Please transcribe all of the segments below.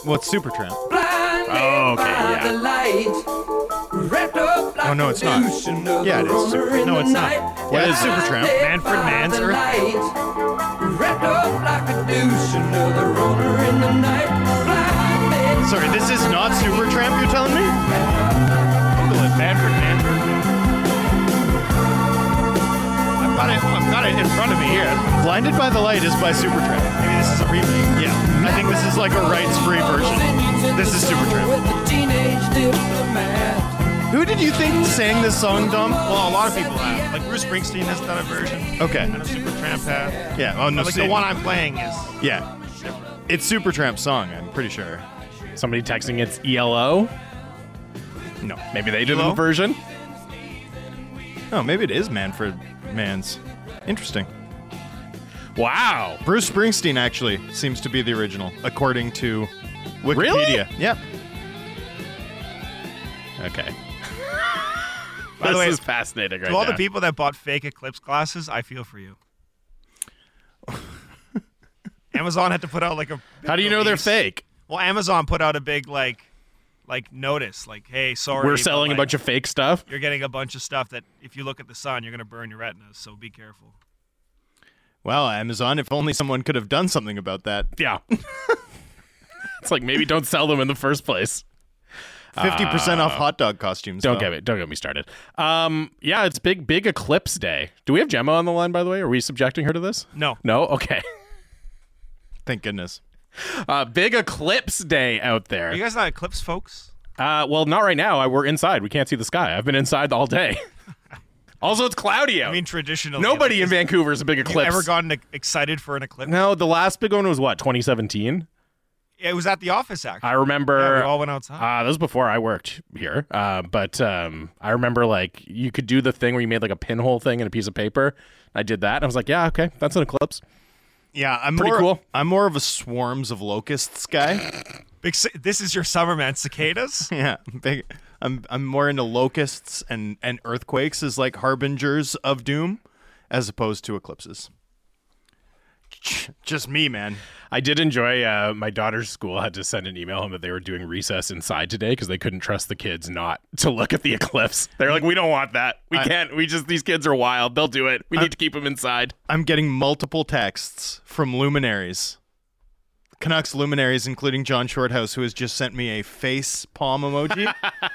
What's Supertramp? Oh, okay, yeah. Oh, no, it's not. Yeah, it is. No, it's not. What is Supertramp? Manfred Mann's Earthquake. Sorry, this is not Supertramp, you're telling me? Google it, Manfred Mann's Earthquake. I've got it in front of me here. Blinded by the Light is by Supertramp. Maybe this is a remake. Yeah, I think this is like a rights-free version. This is Supertramp. Who did you think sang this song, Dom? Well, a lot of people have. Like Bruce Springsteen has done a version. Okay. And a Supertramp has. Yeah, oh, no, Like same. the one I'm playing is Yeah, different. it's Supertramp's song, I'm pretty sure. Somebody texting it's ELO. No. Maybe they did ELO? a version. Oh, maybe it is Manfred Mann's. Interesting. Wow. Bruce Springsteen actually seems to be the original, according to Wikipedia. Really? Yep. Okay. By the way, This is fascinating right To all now. the people that bought fake Eclipse glasses, I feel for you. Amazon had to put out like a big How do you know they're release. fake? Well, Amazon put out a big like notice, like, hey, sorry, We're but, selling a like, bunch of fake stuff. You're getting a bunch of stuff that if you look at the sun, you're gonna burn your retinas. So be careful. Well, Amazon, if only someone could have done something about that. Yeah. It's like maybe don't sell them in the first place. 50% off hot dog costumes. Don't though. get me started. Yeah, it's big Eclipse Day. Do we have Gemma on the line, by the way? Are we subjecting her to this? No. No? Okay. Thank goodness. Big Eclipse Day out there. Are you guys not Eclipse folks? Well, not right now. We're inside. We can't see the sky. I've been inside all day. Also, it's cloudy out. I mean, traditionally, Nobody like, in Vancouver is a big have eclipse. you ever gotten excited for an eclipse? No, the last big one was what, 2017? It was at the office, actually. I remember. Yeah, we all went outside. That was before I worked here. But I remember like you could do the thing where you made like a pinhole thing in a piece of paper. I did that. And I was like, yeah, okay, that's an eclipse. Yeah, I'm Pretty more, cool. I'm more of a swarms of locusts guy. This is your summer, man. Cicadas? Yeah, big. I'm more into locusts and earthquakes as like harbingers of doom, as opposed to eclipses. Just me, man. I did enjoy my daughter's school had to send an email home that they were doing recess inside today because they couldn't trust the kids not to look at the eclipse. They're like, we don't want that. We can't. These kids are wild. They'll do it. We need to keep them inside. I'm getting multiple texts from luminaries. Canucks luminaries, including John Shorthouse, who has just sent me a face palm emoji.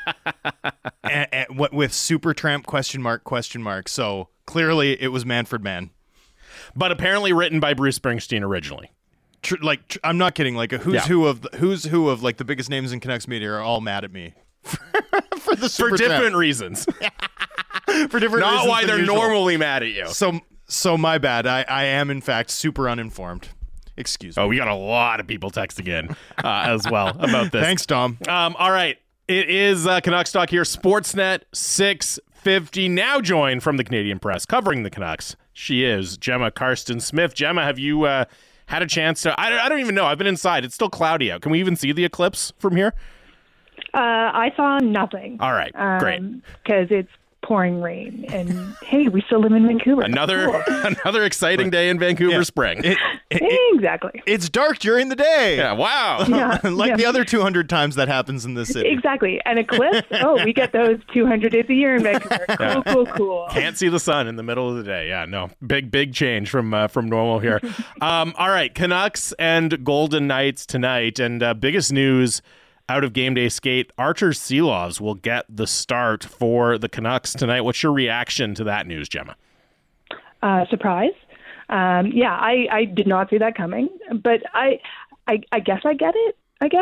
What with Supertramp ? So clearly it was Manfred Mann. But apparently written by Bruce Springsteen originally. I'm not kidding. Like a who's who of like the biggest names in Canucks media are all mad at me for the For Supertramp. different reasons. For different Not reasons why than they're usual. normally mad at you. So my bad. I am in fact super uninformed. Excuse me. Oh, we got a lot of people texting in as well about this. Thanks, Dom. All right. It is Canucks Talk here. Sportsnet 650 now joined from the Canadian Press covering the Canucks. She is Gemma Karstens-Smith. Gemma, have you had a chance to... I don't even know. I've been inside. It's still cloudy out. Can we even see the eclipse from here? I saw nothing. All right. Great. Because it's pouring rain. And, hey, we still live in Vancouver. Another exciting day in Vancouver spring. Exactly. It's dark during the day. Yeah, wow. Yeah, Like the other 200 times that happens in this city. Exactly. An eclipse? Oh, we get those 200 days a year in Vancouver. Cool. Can't see the sun in the middle of the day. Yeah, no. Big change from normal here. All right, Canucks and Golden Knights tonight. And biggest news out of game day skate, Archer Seelovs will get the start for the Canucks tonight. What's your reaction to that news, Gemma? Surprise. I did not see that coming, but I guess I get it.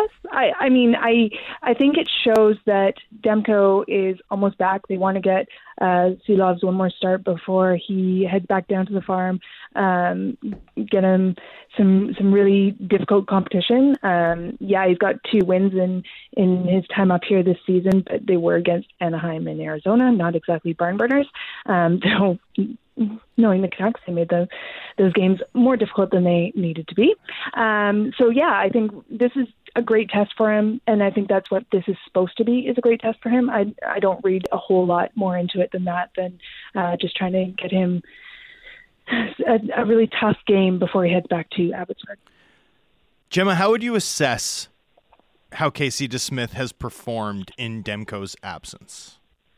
I think it shows that Demko is almost back. They want to get Seelovs one more start before he heads back down to the farm, get him some really difficult competition. He's got 2 wins in his time up here this season, but they were against Anaheim and Arizona, not exactly barn burners. So knowing the Canucks, they made those games more difficult than they needed to be. I think this is a great test for him, and I think that's what this is supposed to be, is a great test for him. I don't read a whole lot more into it than that, than just trying to get him a really tough game before he heads back to Abbotsford. Gemma, how would you assess how Casey DeSmith has performed in Demko's absence?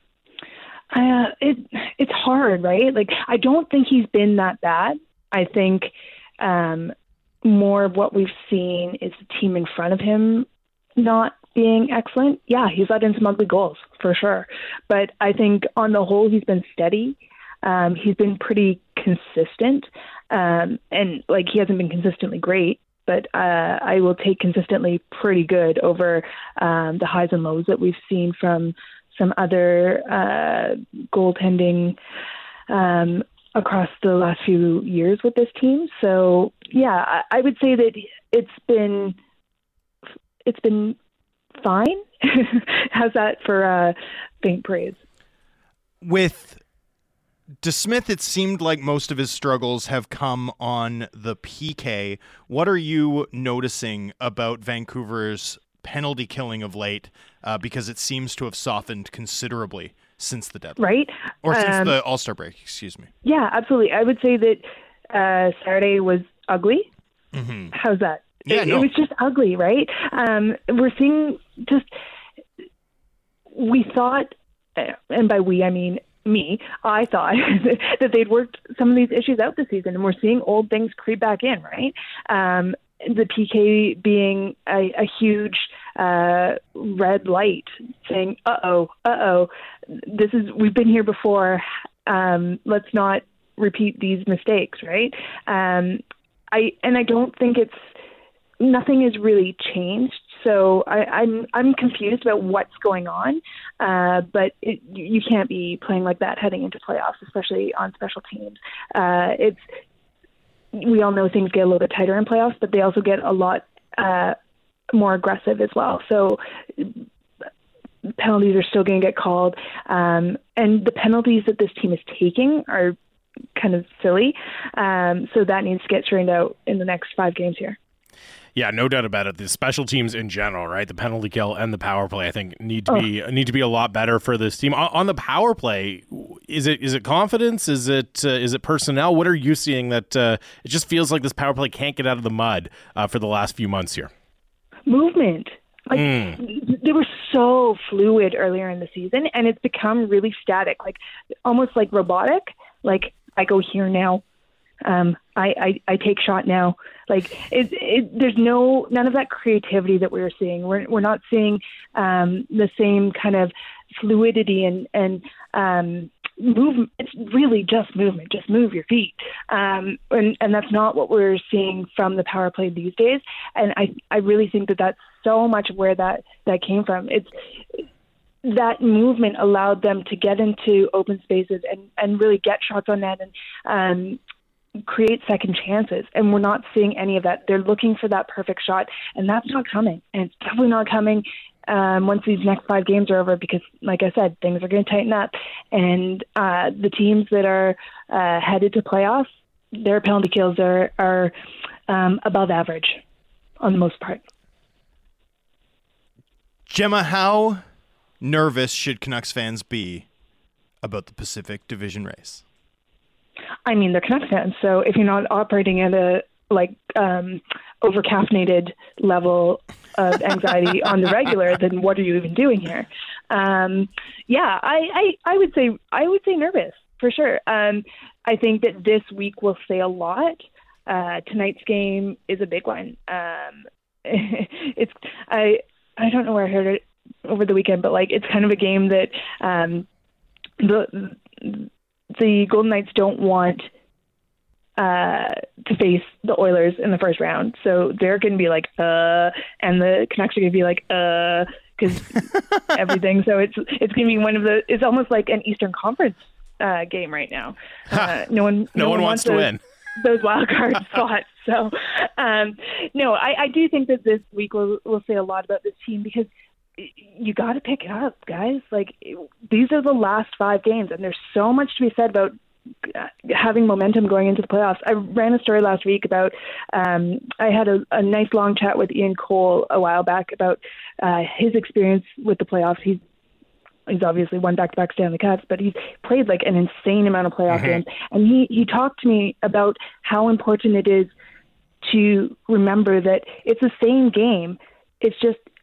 It's hard, right? Like, I don't think he's been that bad. I think more of what we've seen is the team in front of him not being excellent. Yeah, he's let in some ugly goals for sure, but I think on the whole he's been steady. He's been pretty consistent, and like, he hasn't been consistently great, but I will take consistently pretty good over the highs and lows that we've seen from some other goaltending across the last few years with this team. So yeah, I would say that it's been fine. How's that for faint praise? With DeSmith, it seemed like most of his struggles have come on the PK. What are you noticing about Vancouver's penalty killing of late? Because it seems to have softened considerably since the deadline. Right? Or since the All-Star break, excuse me. Yeah, absolutely. I would say that Saturday was ugly. Mm-hmm. How's that? Yeah, it was just ugly, right? We're seeing we thought, and by we, I mean me, I thought that they'd worked some of these issues out this season, and we're seeing old things creep back in, right? The PK being a huge red light saying, we've been here before. Let's not repeat these mistakes, right? I don't think nothing has really changed. So I'm confused about what's going on, but you can't be playing like that heading into playoffs, especially on special teams. We all know things get a little bit tighter in playoffs, but they also get a lot more aggressive as well. So penalties are still going to get called, and the penalties that this team is taking are kind of silly. So that needs to get straightened out in the next 5 games here. Yeah, no doubt about it. The special teams in general, right? The penalty kill and the power play, I think, need to be a lot better for this team. On the power play, is it confidence? Is it personnel? What are you seeing that it just feels like this power play can't get out of the mud for the last few months here? Movement. They were so fluid earlier in the season, and it's become really static, like almost like robotic. Like, I go here now. I take shot now. Like, there's none of that creativity that we were seeing. We're not seeing the same kind of fluidity and movement. It's really just movement. Just move your feet. And that's not what we're seeing from the power play these days. And I really think that that's so much where that came from. It's that movement allowed them to get into open spaces and really get shots on net and create second chances, and we're not seeing any of that. They're looking for that perfect shot, and that's not coming, and it's definitely not coming once these next 5 games are over, because, like I said, things are going to tighten up, and the teams that are headed to playoffs, their penalty kills are above average on the most part. Gemma, how nervous should Canucks fans be about the Pacific Division race? I mean, they're Canucks fans, so if you're not operating at a over-caffeinated level of anxiety on the regular, then what are you even doing here? Yeah, I would say nervous for sure. I think that this week will say a lot. Tonight's game is a big one. I don't know where I heard it over the weekend, but like, it's kind of a game that the Golden Knights don't want to face the Oilers in the first round. So they're going to be like, and the Canucks are going to be like, because everything. So it's going to be it's almost like an Eastern Conference game right now. No one wants to win those wild card spots. So, no, I do think that this week will say a lot about this team, because you got to pick it up, guys. Like, these are the last 5 games, and there's so much to be said about having momentum going into the playoffs. I ran a story last week about, I had a nice long chat with Ian Cole a while back about his experience with the playoffs. He's obviously won back-to-back Stanley Cups, but he's played like an insane amount of playoff games. And he talked to me about how important it is to remember that it's the same game. It's just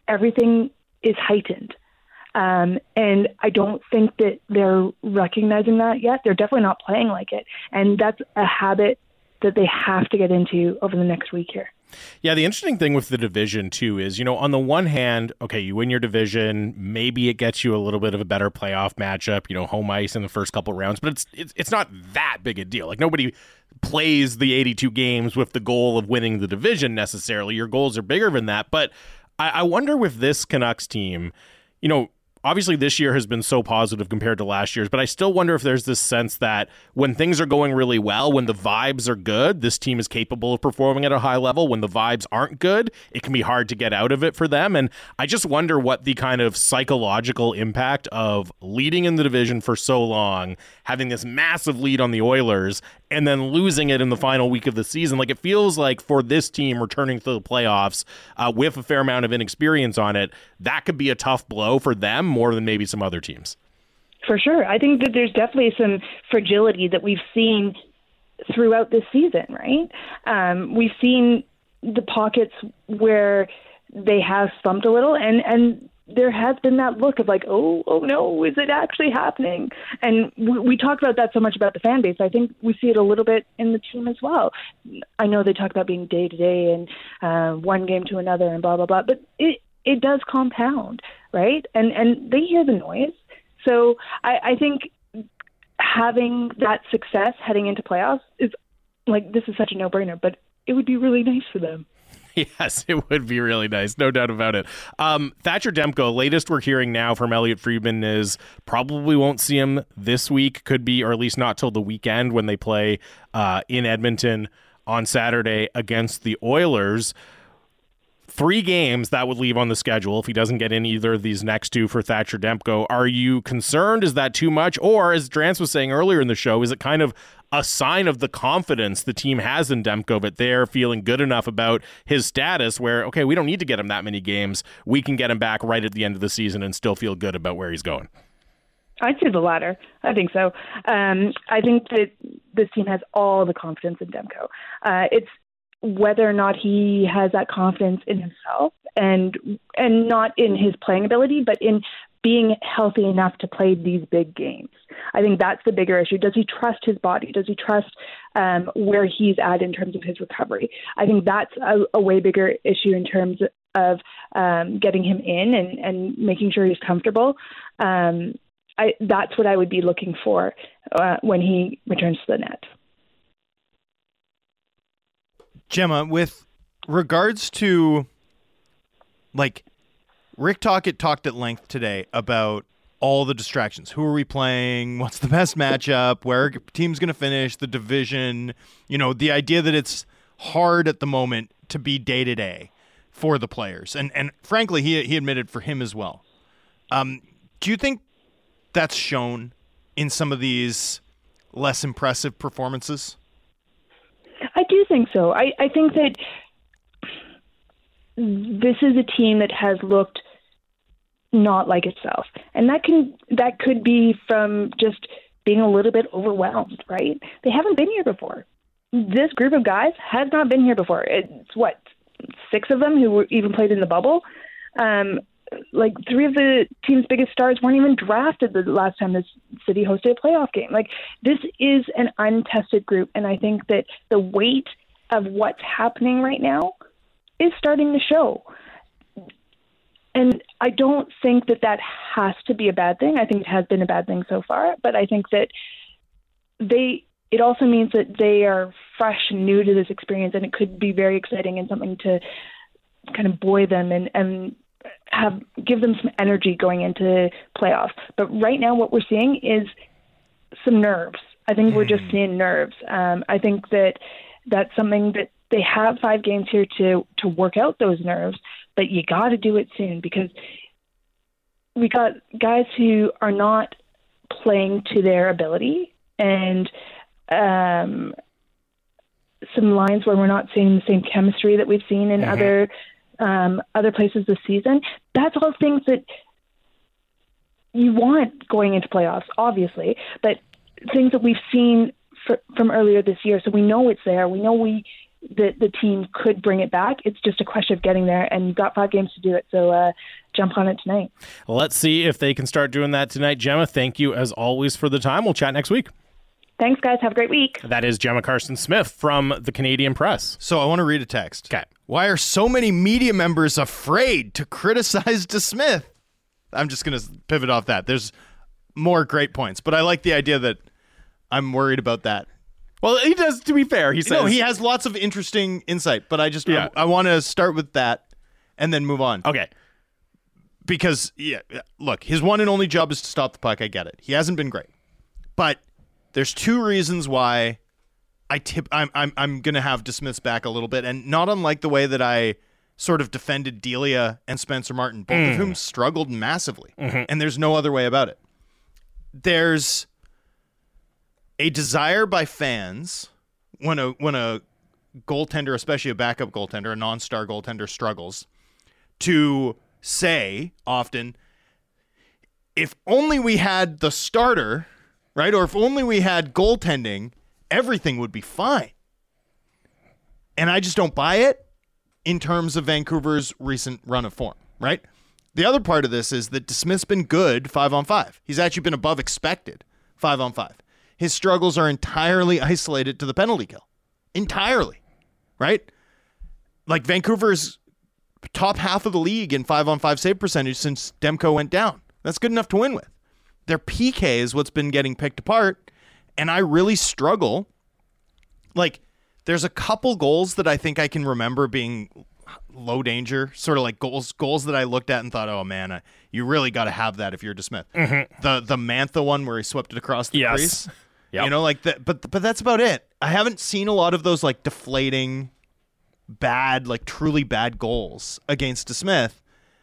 everything is heightened. And I don't think that they're recognizing that yet. They're definitely not playing like it. And that's a habit that they have to get into over the next week here. Yeah, the interesting thing with the division, too, is, on the one hand, okay, you win your division, maybe it gets you a little bit of a better playoff matchup, home ice in the first couple of rounds, but it's not that big a deal. Like, nobody plays the 82 games with the goal of winning the division necessarily. Your goals are bigger than that. But I wonder with this Canucks team, obviously this year has been so positive compared to last year's, but I still wonder if there's this sense that when things are going really well, when the vibes are good, this team is capable of performing at a high level. When the vibes aren't good, it can be hard to get out of it for them. And I just wonder what the kind of psychological impact of leading in the division for so long, having this massive lead on the Oilers, and then losing it in the final week of the season. Like, it feels like for this team returning to the playoffs with a fair amount of inexperience on it, that could be a tough blow for them more than maybe some other teams. For sure. I think that there's definitely some fragility that we've seen throughout this season, right? We've seen the pockets where they have slumped a little, and there has been that look of like, oh no, is it actually happening? And we talk about that so much about the fan base. I think we see it a little bit in the team as well. I know they talk about being day to day and one game to another and blah, blah, blah, but it does compound, right? And they hear the noise. So I think having that success heading into playoffs is like, this is such a no-brainer, but it would be really nice for them. Yes, it would be really nice. No doubt about it. Thatcher Demko, latest we're hearing now from Elliot Friedman is probably won't see him this week, could be, or at least not till the weekend when they play in Edmonton on Saturday against the Oilers. 3 games that would leave on the schedule if he doesn't get in either of these next 2 for Thatcher Demko. Are you concerned? Is that too much? Or, as Drance was saying earlier in the show, is it kind of a sign of the confidence the team has in Demko, that they're feeling good enough about his status where, okay, we don't need to get him that many games. We can get him back right at the end of the season and still feel good about where he's going? I'd say the latter. I think so. I think that this team has all the confidence in Demko. It's whether or not he has that confidence in himself and not in his playing ability, but in being healthy enough to play these big games. I think that's the bigger issue. Does he trust his body? Does he trust where he's at in terms of his recovery? I think that's a way bigger issue in terms of getting him in and making sure he's comfortable. That's what I would be looking for when he returns to the net. Gemma, with regards to, like, Rick Tocchet talked at length today about all the distractions. Who are we playing? What's the best matchup? Where are team's going to finish? The division? The idea that it's hard at the moment to be day-to-day for the players. And frankly, he admitted for him as well. Do you think that's shown in some of these less impressive performances? I do think so. I think that this is a team that has looked not like itself. And that could be from just being a little bit overwhelmed, right? They haven't been here before. This group of guys has not been here before. It's 6 of them who were even played in the bubble. 3 of the team's biggest stars weren't even drafted the last time this city hosted a playoff game. This is an untested group, and I think that the weight of what's happening right now is starting to show. And I don't think that has to be a bad thing. I think it has been a bad thing so far, but I think that it also means that they are fresh and new to this experience, and it could be very exciting and something to kind of buoy them and give them some energy going into playoffs. But right now what we're seeing is some nerves. I think we're just seeing nerves. I think that's something that they have 5 games here to work out those nerves, but you got to do it soon because we got guys who are not playing to their ability and some lines where we're not seeing the same chemistry that we've seen in other places this season. That's all things that you want going into playoffs, obviously, but things that we've seen from earlier this year. So we know it's there. We know we the team could bring it back. It's just a question of getting there, and you've got 5 games to do it. So jump on it tonight. Let's see if they can start doing that tonight. Gemma, thank you as always for the time. We'll chat next week. Thanks, guys. Have a great week. That is Gemma Carson-Smith from the Canadian Press. So I want to read a text. Okay. Why are so many media members afraid to criticize DeSmith? I'm just going to pivot off that. There's more great points, but I like the idea that I'm worried about that. Well, he does, to be fair. He says... No, he has lots of interesting insight, but I want to start with that and then move on. Okay. Because, look, his one and only job is to stop the puck. I get it. He hasn't been great. But there's 2 reasons why I'm going to have DeSmith's back a little bit, and not unlike the way that I sort of defended Delia and Spencer Martin, both of whom struggled massively, and there's no other way about it. There's a desire by fans when a goaltender, especially a backup goaltender, a non-star goaltender, struggles, to say often, if only we had the starter, right, or if only we had goaltending, everything would be fine. And I just don't buy it in terms of Vancouver's recent run of form, right? The other part of this is that DeSmith's been good 5-on-5. He's actually been above expected 5-on-5. His struggles are entirely isolated to the penalty kill. Entirely, right? Like Vancouver's top half of the league in 5-on-5 save percentage since Demko went down. That's good enough to win with. Their PK is what's been getting picked apart, and I really struggle. Like, there's a couple goals that I think I can remember being low danger, sort of like goals that I looked at and thought, oh man, you really got to have that if you're DeSmith. The Mantha one where he swept it across the crease. Yep. You know, like that, but that's about it. I haven't seen a lot of those like deflating, bad, like truly bad goals against DeSmith.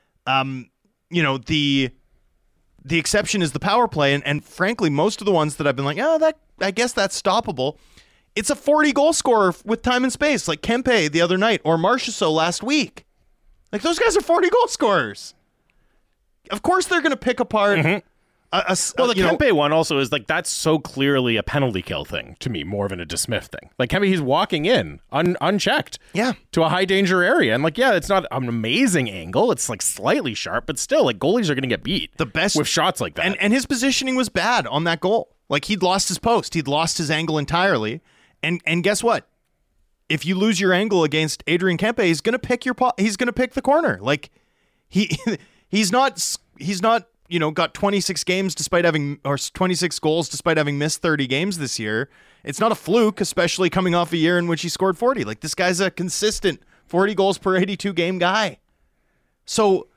You know, the exception is the power play, and frankly, most of the ones that I've been like, I guess that's stoppable. It's a 40 goal scorer with time and space, like Kempe the other night or Marchessault last week. Like, those guys are 40 goal scorers. Of course, they're going to pick apart. The Kempe one also is like, that's so clearly a penalty kill thing to me, more than a DeSmith thing. Like, Kempe, he's walking in unchecked to a high danger area. And like, it's not an amazing angle. It's like slightly sharp, but still, like, goalies are going to get beat with shots like that. And his positioning was bad on that goal. Like, he'd lost his post. He'd lost his angle entirely. And guess what? If you lose your angle against Adrian Kempe, he's going to pick the corner. Like, he's not got 26 games despite having, or 26 goals despite having missed 30 games this year. It's not a fluke, especially coming off a year in which he scored 40. Like, this guy's a consistent 40 goals per 82 game guy. So,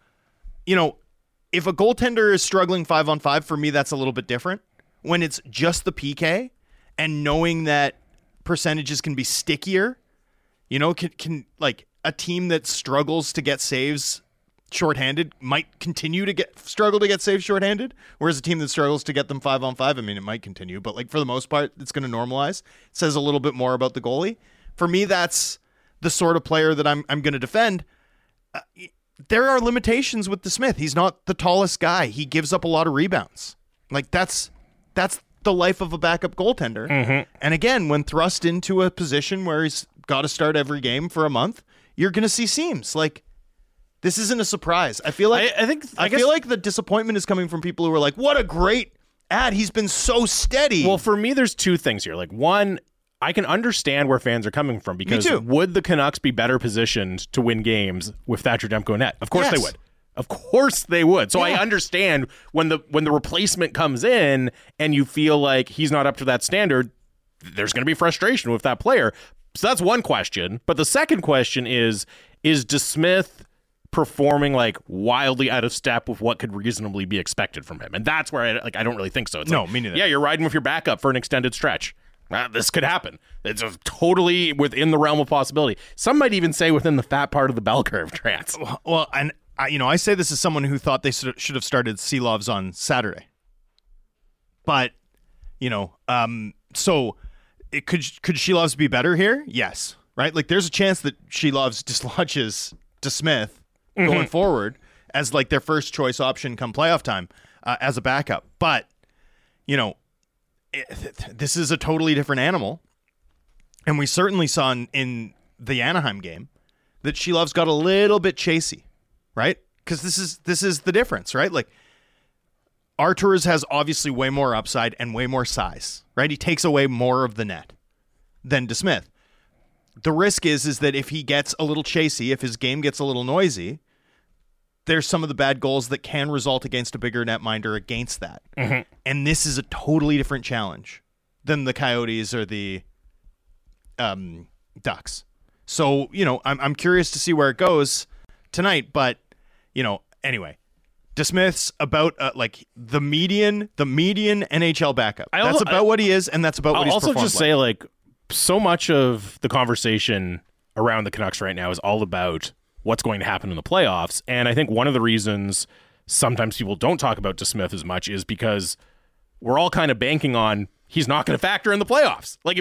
if a goaltender is struggling 5-on-5, for me, that's a little bit different. When it's just the PK and knowing that percentages can be stickier, can like a team that struggles to get saves shorthanded might continue to struggle to get saves shorthanded, whereas a team that struggles to get them 5-on-5, I mean, it might continue, but like for the most part, it's going to normalize. It says a little bit more about the goalie. For me, that's the sort of player that I'm going to defend. There are limitations with DeSmith. He's not the tallest guy. He gives up a lot of rebounds. Like, that's the life of a backup goaltender. And again, when thrust into a position where he's got to start every game for a month, you're going to see seams. Like, this isn't a surprise. I feel like I feel like the disappointment is coming from people who are like, "What a great ad! He's been so steady." Well, for me, there's 2 things here. Like, one, I can understand where fans are coming from, because would the Canucks be better positioned to win games with Thatcher Demko net? Of course they would. Of course they would. So I understand when the replacement comes in and you feel like he's not up to that standard, there's going to be frustration with that player. So that's one question. But the second question is DeSmith performing like wildly out of step with what could reasonably be expected from him? And that's where I don't really think so. It's me neither. Yeah, you're riding with your backup for an extended stretch. This could happen. It's totally within the realm of possibility. Some might even say within the fat part of the bell curve, Trance. Well, and I say this as someone who thought they should have started Silovs on Saturday. But, so could Silovs be better here? Yes. Right? Like, there's a chance that Silovs dislodges DeSmith going forward as like their first choice option come playoff time as a backup. But, this is a totally different animal. And we certainly saw in the Anaheim game that Shelov's got a little bit chasey, right? Because this is the difference, right? Like, Arturs has obviously way more upside and way more size, right? He takes away more of the net than DeSmith. The risk is that if he gets a little chasey, if his game gets a little noisy, there's some of the bad goals that can result against a bigger netminder against that. Mm-hmm. And this is a totally different challenge than the Coyotes or the Ducks. So, I'm curious to see where it goes tonight, but, anyway. DeSmith's about the median NHL backup. That's about what he is, and that's about what he's performed. I'll also just say, so much of the conversation around the Canucks right now is all about what's going to happen in the playoffs. And I think one of the reasons sometimes people don't talk about DeSmith as much is because we're all kind of banking on he's not going to factor in the playoffs. Like,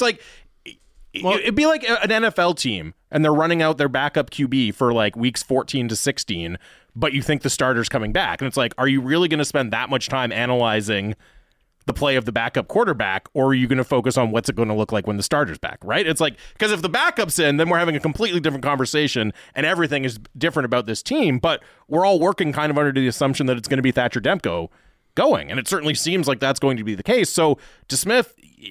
it'd be like an NFL team and they're running out their backup QB for weeks 14 to 16, but you think the starter's coming back. And it's like, are you really going to spend that much time analyzing the play of the backup quarterback, or are you going to focus on what's it going to look like when the starter's back, right? It's like, because if the backup's in, then we're having a completely different conversation and everything is different about this team, but we're all working kind of under the assumption that it's going to be Thatcher Demko going, and it certainly seems like that's going to be the case. So DeSmith,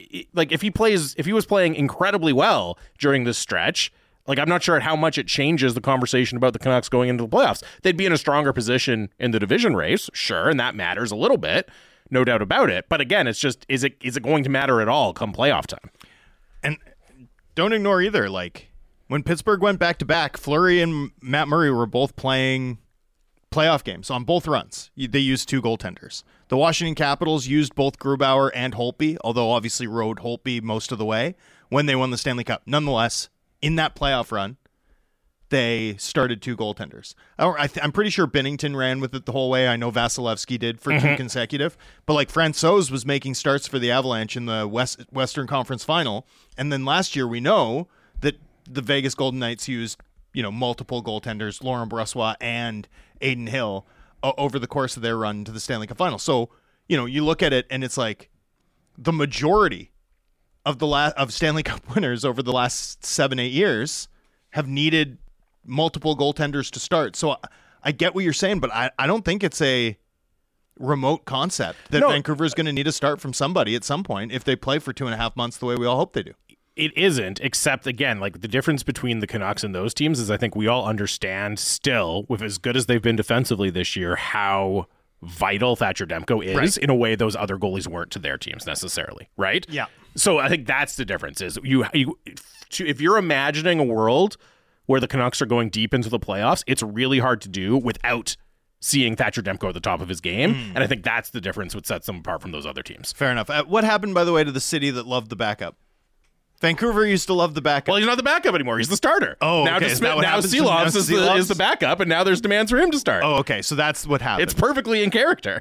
if he was playing incredibly well during this stretch, I'm not sure how much it changes the conversation about the Canucks going into the playoffs. They'd be in a stronger position in the division race, sure, and that matters a little bit, no doubt about it. But again, it's just, is it going to matter at all come playoff time? And don't ignore either, when Pittsburgh went back-to-back, Fleury and Matt Murray were both playing playoff games on both runs. They used 2 goaltenders. The Washington Capitals used both Grubauer and Holtby, although obviously rode Holtby most of the way when they won the Stanley Cup. Nonetheless, in that playoff run, they started 2 goaltenders. I'm pretty sure Binnington ran with it the whole way. I know Vasilevsky did for 2 consecutive. But Francouz was making starts for the Avalanche in the Western Conference Final. And then last year we know that the Vegas Golden Knights used multiple goaltenders, Laurent Brossoit and Adin Hill, over the course of their run to the Stanley Cup Final. So, you look at it and it's like the majority of Stanley Cup winners over the last 7-8 years have needed multiple goaltenders to start. So I get what you're saying, but I don't think it's a remote concept that Vancouver is going to need a start from somebody at some point if they play for 2.5 months the way we all hope they do. It isn't, except, again, the difference between the Canucks and those teams is I think we all understand still, with as good as they've been defensively this year, how vital Thatcher Demko is in a way those other goalies weren't to their teams necessarily, right? Yeah. So I think that's the difference is if you're imagining a world where the Canucks are going deep into the playoffs, it's really hard to do without seeing Thatcher Demko at the top of his game. And I think that's the difference what sets them apart from those other teams. Fair enough. What happened, by the way, to the city that loved the backup? Vancouver used to love the backup. Well, he's not the backup anymore. He's the starter. Oh, now okay. Now Seelovs is the backup, and now there's demands for him to start. Oh, okay. So that's what happened. It's perfectly in character.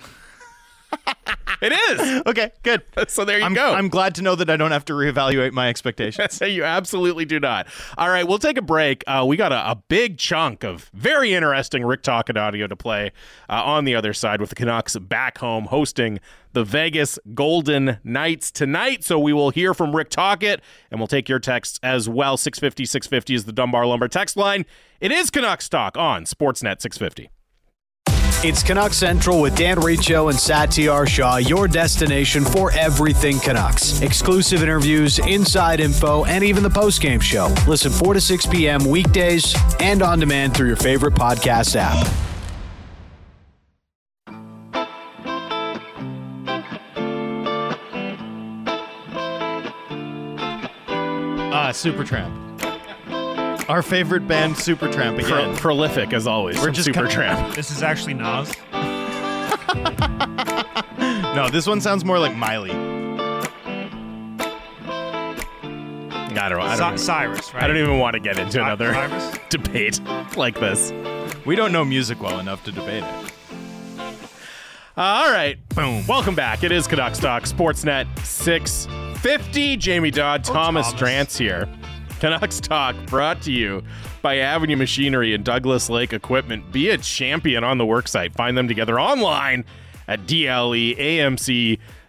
It is. Okay, good. So there you go. I'm glad to know that I don't have to reevaluate my expectations. You absolutely do not. All right, we'll take a break. We got a big chunk of very interesting Rick Tocchet audio to play on the other side with the Canucks back home hosting the Vegas Golden Knights tonight. So we will hear from Rick Tocchet, and we'll take your texts as well. 650 is the Dunbar Lumber text line. It is Canucks Talk on Sportsnet 650. It's Canucks Central with Dan Riccio and Satyar Shah, your destination for everything Canucks. Exclusive interviews, inside info, and even the postgame show. Listen 4 to 6 p.m. weekdays and on demand through your favorite podcast app. Supertramp. Our favorite band, Supertramp, again. Prolific, as always. We're just Supertramp. This is actually Nas. No, this one sounds more like Miley. I don't know. Cyrus, right? I don't even want to get into another debate like this. We don't know music well enough to debate it. All right. Boom. Welcome back. It is Canucks Talk, Sportsnet 650. Jamie Dodd, Thomas Drance here. Canucks Talk brought to you by Avenue Machinery and Douglas Lake Equipment. Be a champion on the worksite. Find them together online at dleamc.com.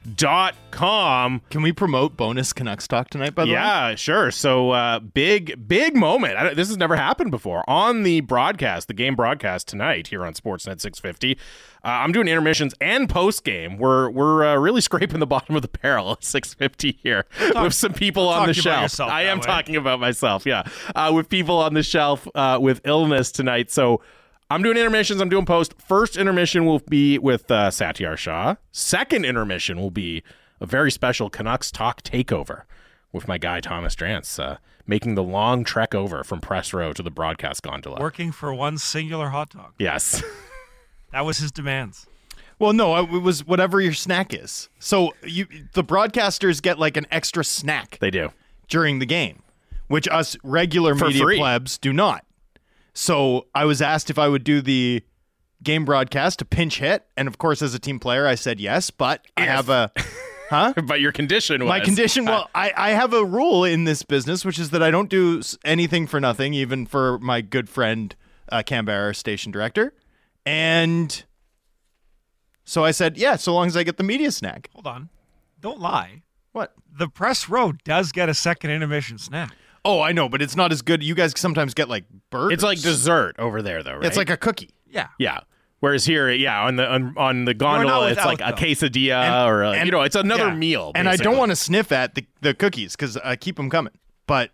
Can we promote bonus Canucks talk tonight, by the way? Yeah, sure. So big moment. This has never happened before. On the broadcast, the game broadcast tonight here on Sportsnet 650, I'm doing intermissions and post-game. We're really scraping the bottom of the barrel at 650 here with some people on the shelf. I am talking about myself, yeah. With people on the shelf with illness tonight. So I'm doing intermissions. I'm doing post. First intermission will be with Satyar Shah. Second intermission will be a very special Canucks Talk takeover with my guy Thomas Drance, making the long trek over from press row to the broadcast gondola. Working for one singular hot dog. Yes. That was his demands. Well, no, it was whatever your snack is. So the broadcasters get like an extra snack. They do. During the game, which us regular For media free. plebs do not. So I was asked if I would do the game broadcast to pinch hit, and of course, as a team player, I said yes. But I have a, But your condition was my condition. Well, I have a rule in this business, which is that I don't do anything for nothing, even for my good friend Canberra station director. And so I said, yeah, so long as I get the media snack. Hold on, don't lie. What? The press row does get a second intermission snack. Oh, I know, but it's not as good. You guys sometimes get like burgers. It's like dessert over there, though, right? It's like a cookie. Yeah. Yeah. Whereas here, on the gondola, it's like a quesadilla it's another meal. And I basically. don't want to sniff at the cookies because I keep them coming. But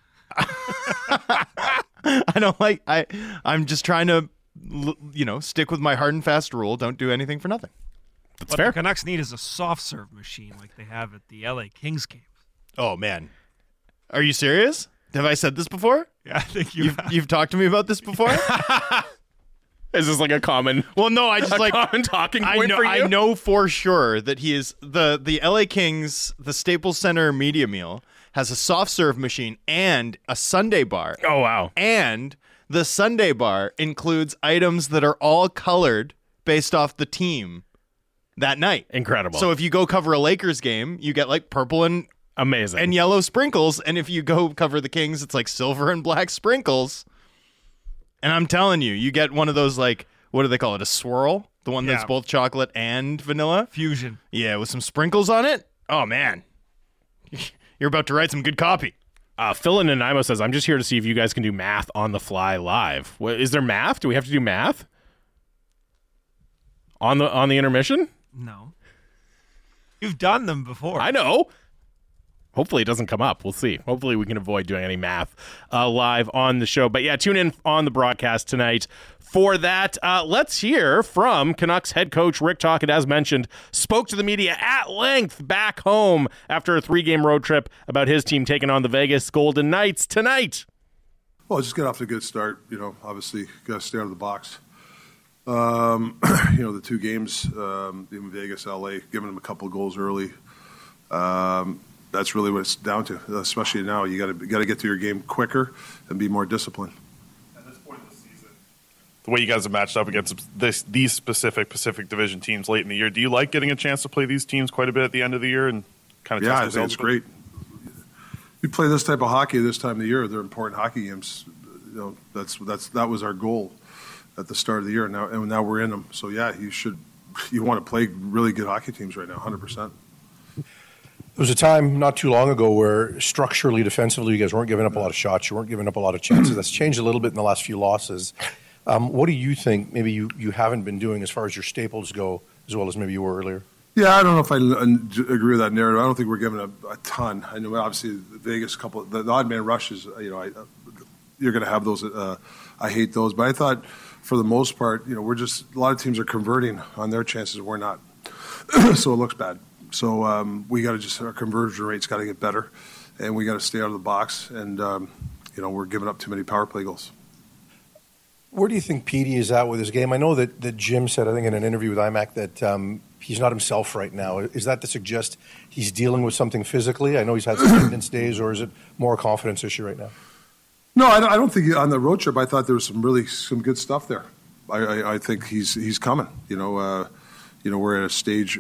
I don't like. I'm just trying to, stick with my hard and fast rule. Don't do anything for nothing. That's what fair. The Canucks need is a soft serve machine like they have at the LA Kings games. Oh man. Are you serious? Have I said this before? Yeah, I think you've talked to me about this before. Is this like a common? Well, no, I just common talking point for you. I know for sure that he is the LA Kings. The Staples Center media meal has a soft serve machine and a sundae bar. Oh wow! And the sundae bar includes items that are all colored based off the team that night. Incredible. So if you go cover a Lakers game, you get like purple and amazing and yellow sprinkles, and if you go cover the Kings, it's like silver and black sprinkles. And I'm telling you, you get one of those, like, what do they call it? A swirl? The one that's both chocolate and vanilla? Fusion. Yeah, with some sprinkles on it. Oh, man. You're about to write some good copy. Phil in Nanaimo says, I'm just here to see if you guys can do math on the fly live. Is there math? Do we have to do math? On the intermission? No. You've done them before. I know. Hopefully it doesn't come up. We'll see. Hopefully we can avoid doing any math live on the show. But yeah, tune in on the broadcast tonight for that. Let's hear from Canucks head coach Rick Tocchet, as mentioned, spoke to the media at length back home after a 3-game road trip about his team taking on the Vegas Golden Knights tonight. Well, just get off to a good start. Obviously got to stay out of the box. The 2 games, in Vegas, LA, giving them a couple of goals early. That's really what it's down to. Especially now, you got to get to your game quicker and be more disciplined. At this point of the season, the way you guys have matched up against these specific Pacific Division teams late in the year, do you like getting a chance to play these teams quite a bit at the end of the year and kind of I test think it's great. You play this type of hockey this time of the year; they're important hockey games. That was our goal at the start of the year. Now we're in them. So yeah, you want to play really good hockey teams right now, 100%. There was a time not too long ago where structurally, defensively, you guys weren't giving up a lot of shots. You weren't giving up a lot of chances. That's changed a little bit in the last few losses. What do you think maybe you haven't been doing as far as your staples go, as well as maybe you were earlier? Yeah, I don't know if I agree with that narrative. I don't think we're giving a ton. I know obviously Vegas, the odd man rushes, you're going to have those. I hate those. But I thought for the most part, a lot of teams are converting on their chances. We're not. So it looks bad. So we got to our conversion rate's got to get better, and we got to stay out of the box. And we're giving up too many power play goals. Where do you think Petey is at with his game? I know that Jim said, I think in an interview with IMAC, that he's not himself right now. Is that to suggest he's dealing with something physically? I know he's had some maintenance days, or is it more a confidence issue right now? No, I don't think on the road trip. I thought there was some good stuff there. I think he's coming. We're at a stage.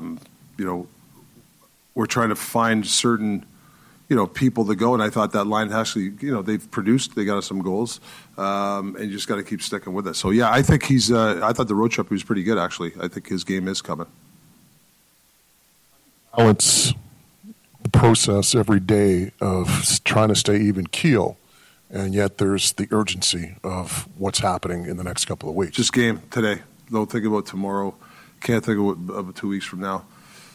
We're trying to find certain, people to go, and I thought that line actually, they've produced, they got us some goals, and you just got to keep sticking with it. So yeah, I think I thought the road trip was pretty good actually. I think his game is coming. balance the process every day of trying to stay even keel, and yet there's the urgency of what's happening in the next couple of weeks. Just game today. Don't think about tomorrow. Can't think about 2 weeks from now.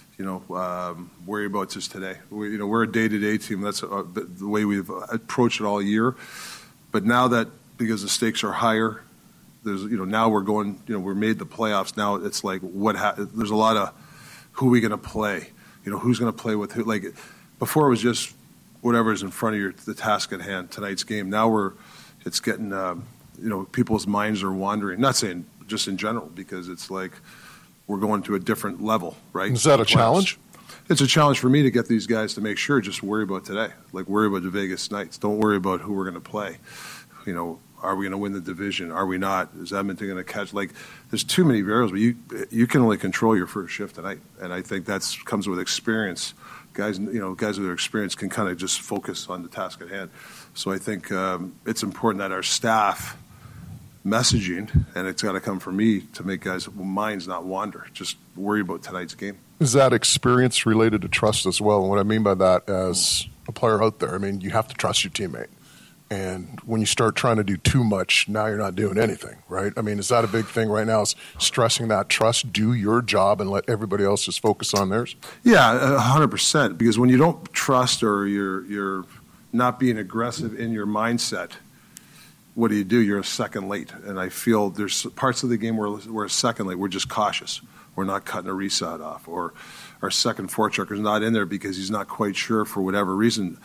Worry about just today. We're a day-to-day team. That's the way we've approached it all year. But now that, because the stakes are higher, there's now we're going. We're made the playoffs. Now it's like there's a lot of who are we going to play. Who's going to play with who. Like before, it was just whatever's in front of the task at hand. Tonight's game. Now it's getting. People's minds are wandering. Not saying just in general, because it's like we're going to a different level, right? Is that a challenge? It's a challenge for me to get these guys to make sure, just worry about today. Like worry about the Vegas Knights. Don't worry about who we're going to play. Are we going to win the division? Are we not? Is Edmonton going to catch? Like there's too many variables, but you can only control your first shift tonight. And I think that comes with experience. Guys with their experience can kind of just focus on the task at hand. So I think it's important that our staff messaging, and it's got to come from me to make guys' minds not wander. Just worry about tonight's game. Is that experience related to trust as well? And what I mean by that, as a player out there, you have to trust your teammate. And when you start trying to do too much, now you're not doing anything, right? Is that a big thing right now, is stressing that trust, do your job and let everybody else just focus on theirs? Yeah, 100%. Because when you don't trust, or you're not being aggressive in your mindset, what do? You're a second late. And I feel there's parts of the game where we're a second late. We're just cautious. We're not cutting a reset off. Or our second forechecker's not in there because he's not quite sure for whatever reason.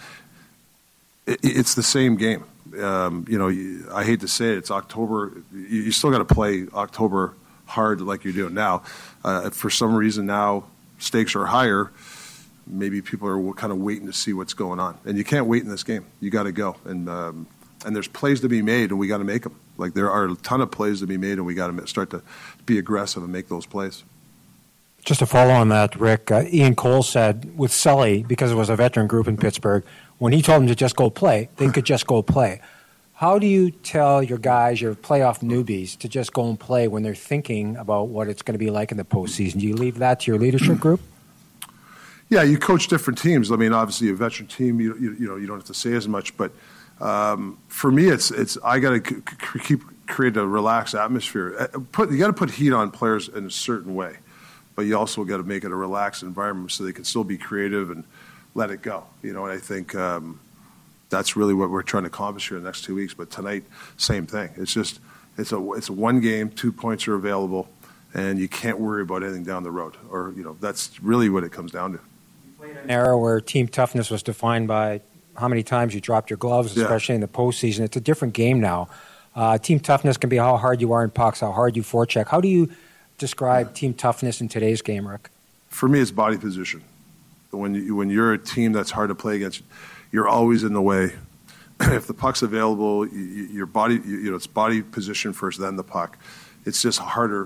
It's the same game. I hate to say it. It's October. You still got to play October hard like you're doing now. For some reason now, stakes are higher. Maybe people are kind of waiting to see what's going on. And you can't wait in this game. You got to go. And there's plays to be made, and we got to make them. Like there are a ton of plays to be made, and we got to start to be aggressive and make those plays. Just to follow on that, Rick, Ian Cole said with Sully, because it was a veteran group in Pittsburgh, when he told them to just go play, they could just go play. How do you tell your guys, your playoff newbies, to just go and play when they're thinking about what it's going to be like in the postseason? Do you leave that to your leadership group? Yeah, you coach different teams. Obviously, a veteran team, you don't have to say as much, but for me, it's I got to create a relaxed atmosphere. You got to put heat on players in a certain way, but you also got to make it a relaxed environment so they can still be creative and let it go. And I think that's really what we're trying to accomplish here in the next 2 weeks. But tonight, same thing. It's a one game, 2 points are available, and you can't worry about anything down the road. Or that's really what it comes down to. An era where team toughness was defined by how many times you dropped your gloves, especially in the postseason. It's a different game now. Team toughness can be how hard you are in pucks, how hard you forecheck. How do you describe team toughness in today's game, Rick? For me, it's body position. When you're a team that's hard to play against, you're always in the way. If the puck's available, your body, it's body position first, then the puck. It's just harder.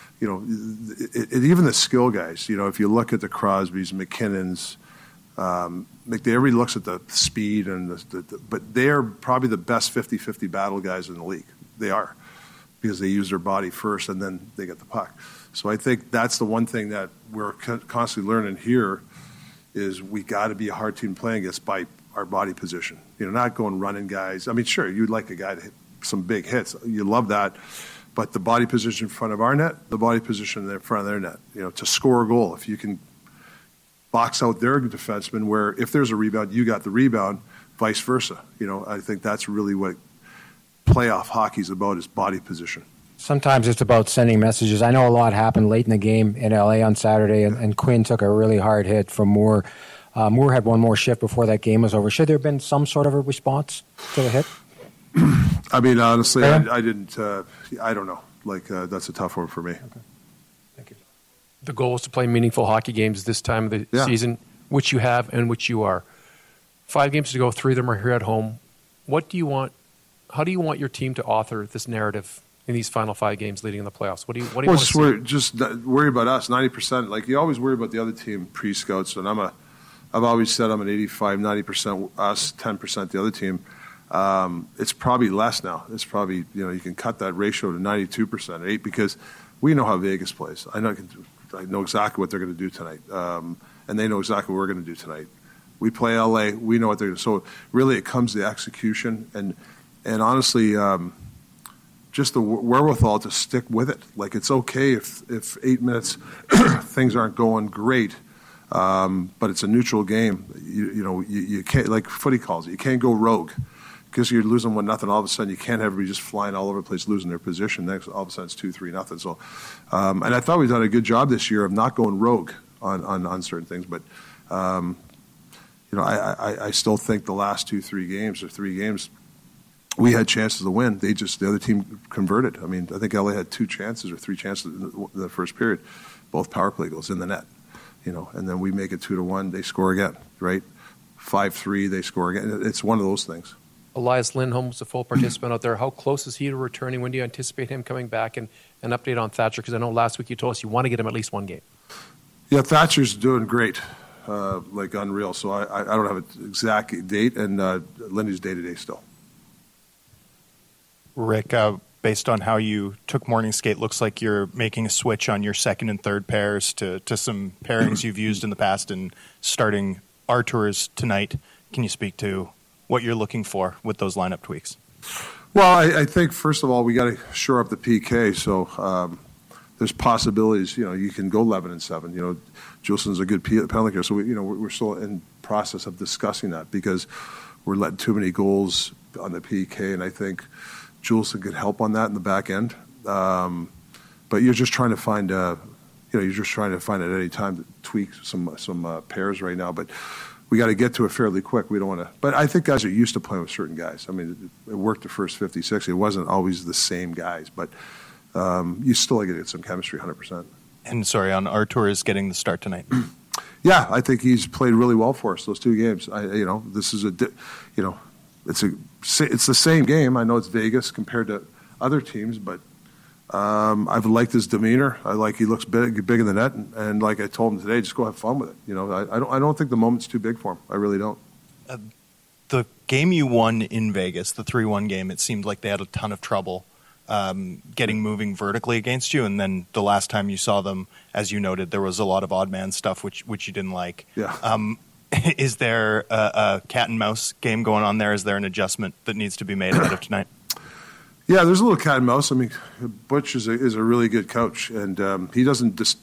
Even the skill guys. If you look at the Crosbys, McKinnons, everybody looks at the speed but they are probably the best 50-50 battle guys in the league. They are, because they use their body first and then they get the puck. So I think that's the one thing that we're constantly learning here. Is we got to be a hard team playing against by our body position. Not going running guys. Sure, you'd like a guy to hit some big hits. You love that. But the body position in front of our net, the body position in front of their net, to score a goal. If you can box out their defenseman where if there's a rebound, you got the rebound, vice versa. I think that's really what playoff hockey's about, is body position. Sometimes it's about sending messages. I know a lot happened late in the game in LA on Saturday, and Quinn took a really hard hit from Moore. Moore had one more shift before that game was over. Should there have been some sort of a response to the hit? Honestly, I didn't. I don't know. That's a tough one for me. Okay. Thank you. The goal is to play meaningful hockey games this time of the season, which you have and which you are. 5 games to go, 3 of them are here at home. What do you want? How do you want your team to author this narrative in these final 5 games leading in the playoffs? What do you want to see? Just worry about us, 90%. You always worry about the other team pre-scouts, and I've always said I'm an 85, 90% us, 10% the other team. It's probably less now. It's probably, you can cut that ratio to 92%, 8, because we know how Vegas plays. I know exactly what they're going to do tonight. and they know exactly what we're going to do tonight. We play LA, we know what they're going to do. So really it comes to execution and honestly, just the wherewithal to stick with it. Like, it's okay if 8 minutes things aren't going great, but it's a neutral game. You can't, like footy calls it, you can't go rogue. Because you're losing 1-0, all of a sudden you can't have everybody just flying all over the place, losing their position. Next, all of a sudden it's 2-3-0. So, and I thought we've done a good job this year of not going rogue on certain things. But I still think the last 3 games, we had chances to win. The other team converted. I mean, I think LA had 2 chances or 3 chances in the first period. Both power play goals in the net, and then we make it 2-1. They score again, right? 5-3, they score again. It's one of those things. Elias Lindholm was a full participant out there. How close is he to returning? When do you anticipate him coming back? And an update on Thatcher, because I know last week you told us you want to get him at least 1 game. Yeah, Thatcher's doing great, like unreal. So I don't have an exact date, and Lindy's day-to-day still. Rick, based on how you took morning skate, looks like you're making a switch on your second and third pairs to some pairings you've used in the past and starting our tours tonight. Can you speak to what you're looking for with those lineup tweaks? Well, I think, first of all, we got to shore up the PK. So there's possibilities. You can go 11-7. Julesen's a good penalty kicker. So we're still in process of discussing that because we're letting too many goals on the PK, and I think Julesen could help on that in the back end. But you're just trying to find at any time to tweak some pairs right now. But we got to get to it fairly quick. We don't want to. But I think guys are used to playing with certain guys. I mean, it worked the first 50, 60. It wasn't always the same guys, but you still got to get some chemistry, 100%. And sorry, on Artur is getting the start tonight. Yeah, I think he's played really well for us those 2 games. This is it's the same game. I know it's Vegas compared to other teams, but I've liked his demeanor. I like he looks big in the net, and like I told him today, just go have fun with it. I don't think the moment's too big for him. I really don't. The game you won in Vegas, the 3-1 game, it seemed like they had a ton of trouble getting moving vertically against you, and then the last time you saw them, as you noted, there was a lot of odd man stuff which you didn't like. Yeah. Is there a cat and mouse game going on there? Is there an adjustment that needs to be made ahead of tonight? Yeah, there's a little cat and mouse. I mean, Butch is a really good coach, and he doesn't just,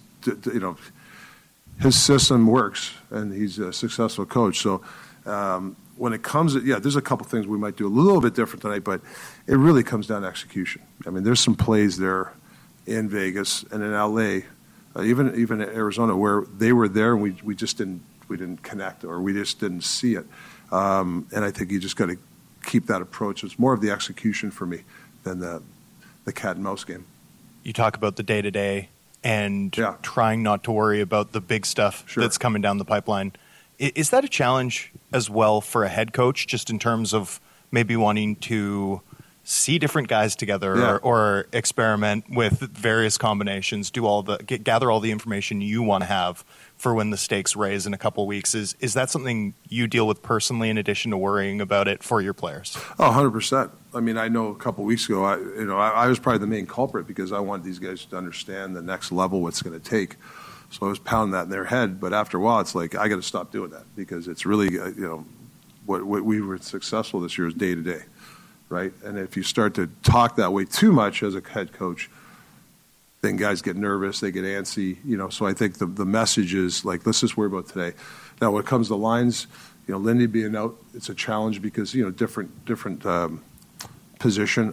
his system works, and he's a successful coach. So when it comes to, there's a couple things we might do a little bit different tonight, but it really comes down to execution. I mean, there's some plays there in Vegas and in LA, even in Arizona, where they were there and we just didn't connect, or we just didn't see it. And I think you just got to keep that approach. It's more of the execution for me than the cat and mouse game. You talk about the day-to-day and trying not to worry about the big stuff that's coming down the pipeline. Is that a challenge as well for a head coach, just in terms of maybe wanting to see different guys together or experiment with various combinations, gather all the information you want to have for when the stakes raise in a couple weeks? Is that something you deal with personally in addition to worrying about it for your players? Oh, 100%. I mean, I know a couple weeks ago, I was probably the main culprit because I wanted these guys to understand the next level, what's going to take. So I was pounding that in their head. But after a while, it's like, I got to stop doing that because it's really, what we were successful this year is day to day, right? And if you start to talk that way too much as a head coach, then guys get nervous, they get antsy, So I think the message is like, let's just worry about today. Now, when it comes to lines, Lindy being out, it's a challenge because different position.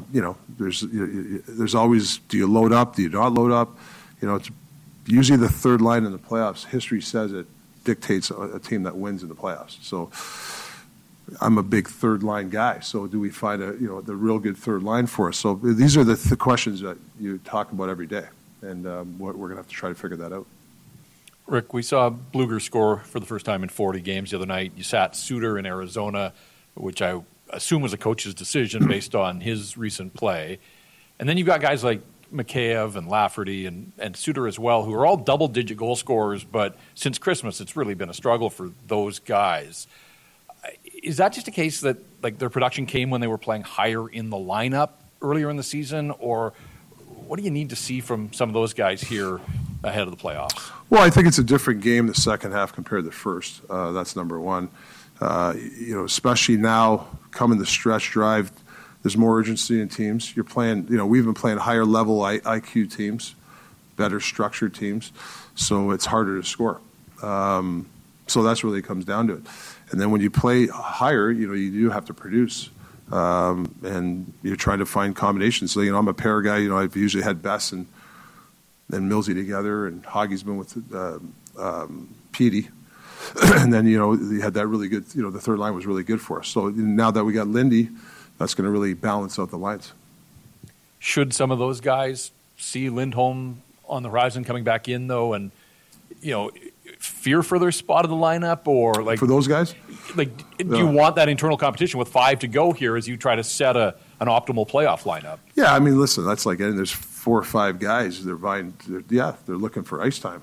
There's always, do you load up? Do you not load up? It's usually the third line in the playoffs. History says it dictates a team that wins in the playoffs. So I'm a big third line guy. So do we find the real good third line for us? So these are the questions that you talk about every day, and we're going to have to try to figure that out. Rick, we saw Blueger score for the first time in 40 games the other night. You sat Suter in Arizona, which I assume was a coach's decision based on his recent play. And then you've got guys like Mikheyev and Lafferty and Suter as well, who are all double-digit goal scorers, but since Christmas it's really been a struggle for those guys. Is that just a case that their production came when they were playing higher in the lineup earlier in the season, or what do you need to see from some of those guys here ahead of the playoffs? Well, I think it's a different game the second half compared to the first. That's number one. Especially now coming the stretch drive, there's more urgency in teams. You're playing, we've been playing higher level IQ teams, better structured teams, so it's harder to score. So that's really comes down to it. And then when you play higher, you do have to produce. And you're trying to find combinations. So, I'm a pair guy. I've usually had Bess and Millsy together, and Hoggy's been with Petey. And then, you had that really good, the third line was really good for us. So now that we got Lindy, that's going to really balance out the lines. Should some of those guys see Lindholm on the horizon coming back in, though, and, fear for their spot of the lineup? Or like for those guys? Do you want that internal competition with 5 to go here as you try to set an optimal playoff lineup? Yeah, listen, that's like, there's 4 or 5 guys. They're looking for ice time,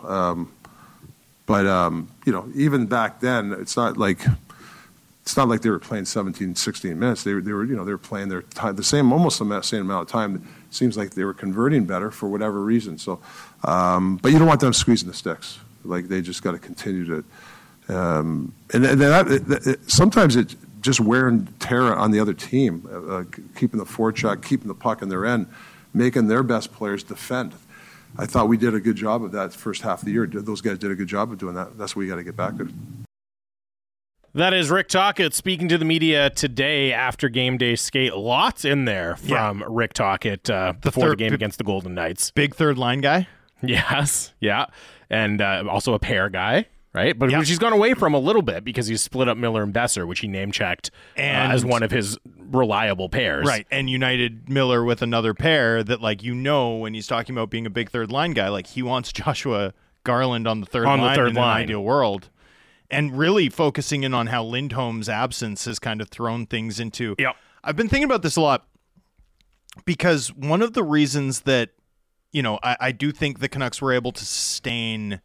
But even back then, it's not like they were playing 17, 16 minutes. They were playing their time, almost the same amount of time. It seems like they were converting better for whatever reason. So, but you don't want them squeezing the sticks. Like they just got to continue to. Sometimes it's just wear and tear on the other team, keeping the forecheck, keeping the puck in their end, making their best players defend. I thought we did a good job of that first half of the year. Those guys did a good job of doing that. That's what we got to get back to. That is Rick Tocchet speaking to the media today after game day skate. Lots in there from Rick Tocchet before the game against the Golden Knights. Big third line guy? Yes, yeah. And also a pair guy, right? But which he's gone away from a little bit because he's split up Miller and Besser, which he name-checked as one of his reliable pairs. Right, and united Miller with another pair that, when he's talking about being a big third line guy, he wants Joshua Garland on the third line in an ideal world. And really focusing in on how Lindholm's absence has kind of thrown things into... Yep. I've been thinking about this a lot because one of the reasons that, I do think the Canucks were able to sustain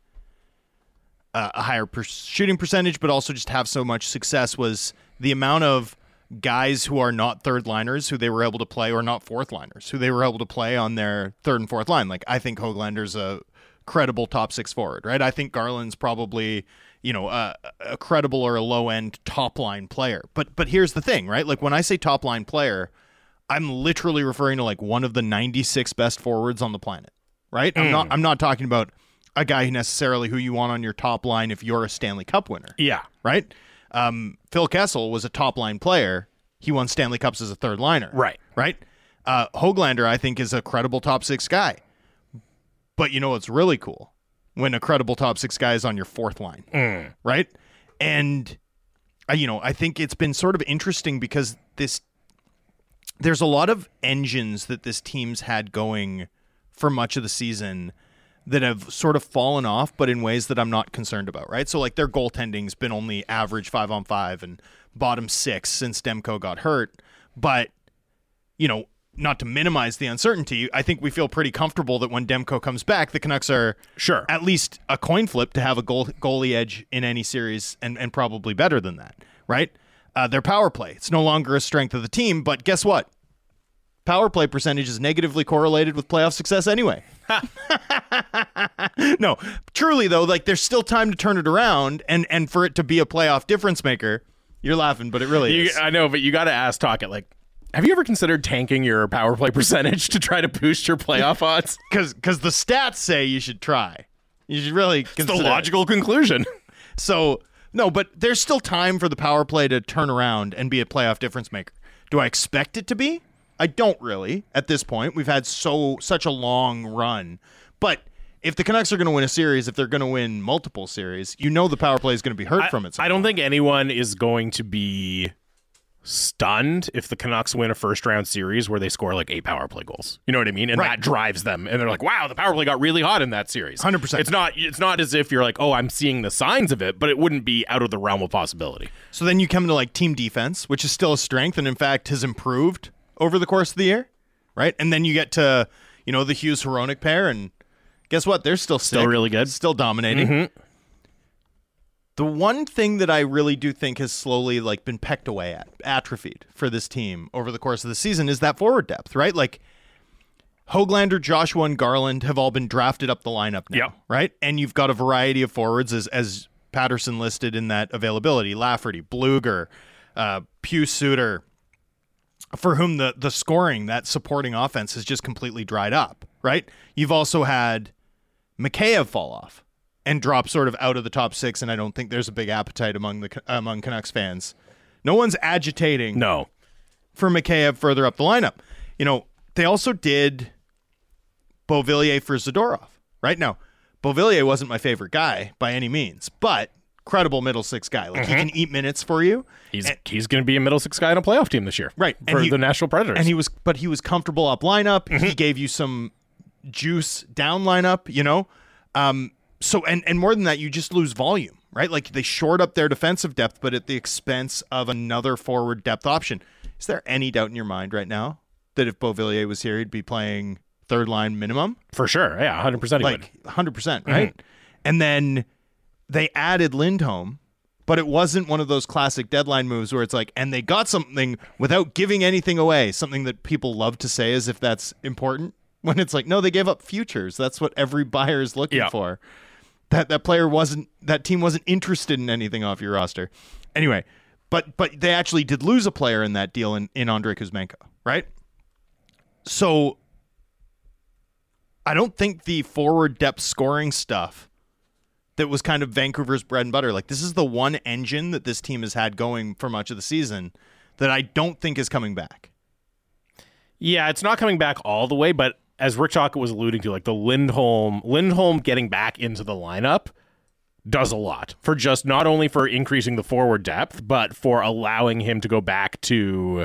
a higher shooting percentage, but also just have so much success was the amount of guys who are not third liners who they were able to play, or not fourth liners who they were able to play on their third and fourth line. Like, I think Höglander's a credible top 6 forward, right? I think Garland's probably, a credible or a low end top line player. But here's the thing, right? Like, when I say top line player, I'm literally referring to one of the 96 best forwards on the planet, right? I'm not talking about a guy who you want on your top line if you're a Stanley Cup winner. Yeah. Right? Phil Kessel was a top line player. He won Stanley Cups as a third liner. Right. Right? Höglander, I think, is a credible top 6 guy. But what's really cool? When a credible top 6 guy is on your fourth line. Right? And, I think it's been sort of interesting because there's a lot of engines that this team's had going for much of the season that have sort of fallen off, but in ways that I'm not concerned about, right? So, their goaltending's been only average 5-on-5 and bottom 6 since Demko got hurt. But, not to minimize the uncertainty, I think we feel pretty comfortable that when Demko comes back, the Canucks are at least a coin flip to have a goalie edge in any series, and probably better than that, right? Their power play, it's no longer a strength of the team, but guess what? Power play percentage is negatively correlated with playoff success anyway. No, truly though, there's still time to turn it around and for it to be a playoff difference maker. You're laughing, but it really is. I know, but you got to ask Tocchet, have you ever considered tanking your power play percentage to try to boost your playoff odds? Because the stats say you should try. You should really consider. It's the logical conclusion. So, no, but there's still time for the power play to turn around and be a playoff difference maker. Do I expect it to be? I don't really at this point. We've had such a long run. But if the Canucks are going to win a series, if they're going to win multiple series, the power play is going to be hurt from it. I don't think anyone is going to be stunned if the Canucks win a first round series where they score 8 power play goals. You know what I mean? And that drives them. And they're like, wow, the power play got really hot in that series. 100%. It's not as if you're like, oh, I'm seeing the signs of it, but it wouldn't be out of the realm of possibility. So then you come to team defense, which is still a strength and in fact has improved over the course of the year, right? And then you get to, the Hughes-Hronek pair, and guess what? They're still really good. Still dominating. Mm-hmm. The one thing that I really do think has slowly been pecked away at, atrophied for this team over the course of the season is that forward depth, right? Höglander, Joshua, and Garland have all been drafted up the lineup now, right? And you've got a variety of forwards as Patterson listed in that availability. Lafferty, Bluger, Pius Suter, for whom the scoring, that supporting offense has just completely dried up, right? You've also had Mikheyev fall off and drop sort of out of the top 6, and I don't think there's a big appetite among Canucks fans. No one's agitating for Mikheyev further up the lineup. You know, they also did Beauvillier for Zadorov, right? Now, Beauvillier wasn't my favorite guy by any means, but credible middle six guy. Like, he can eat minutes for you. He's going to be a middle six guy on a playoff team this year, right? For the Nashville Predators. And he was comfortable up lineup. He gave you some juice down lineup, you know. So and more than that, you just lose volume, right? Like, they shored up their defensive depth, but at the expense of another forward depth option. Is there any doubt in your mind right now that if Beauvillier was here, he'd be playing third line minimum? For sure. Yeah, 100% like, 100%, right? And then they added Lindholm, but it wasn't one of those classic deadline moves where it's like, and they got something without giving anything away, something that people love to say as if that's important, when it's like, no, they gave up futures. That's what every buyer is looking for. That team wasn't interested in anything off your roster. Anyway, but they actually did lose a player in that deal in Andrei Kuzmenko, right? So I don't think the forward depth scoring stuff that was kind of Vancouver's bread and butter, like, this is the one engine that this team has had going for much of the season that I don't think is coming back. Yeah, it's not coming back all the way, but as Rich Hockett was alluding to, like, the Lindholm getting back into the lineup does a lot for just not only for increasing the forward depth, but for allowing him to go back to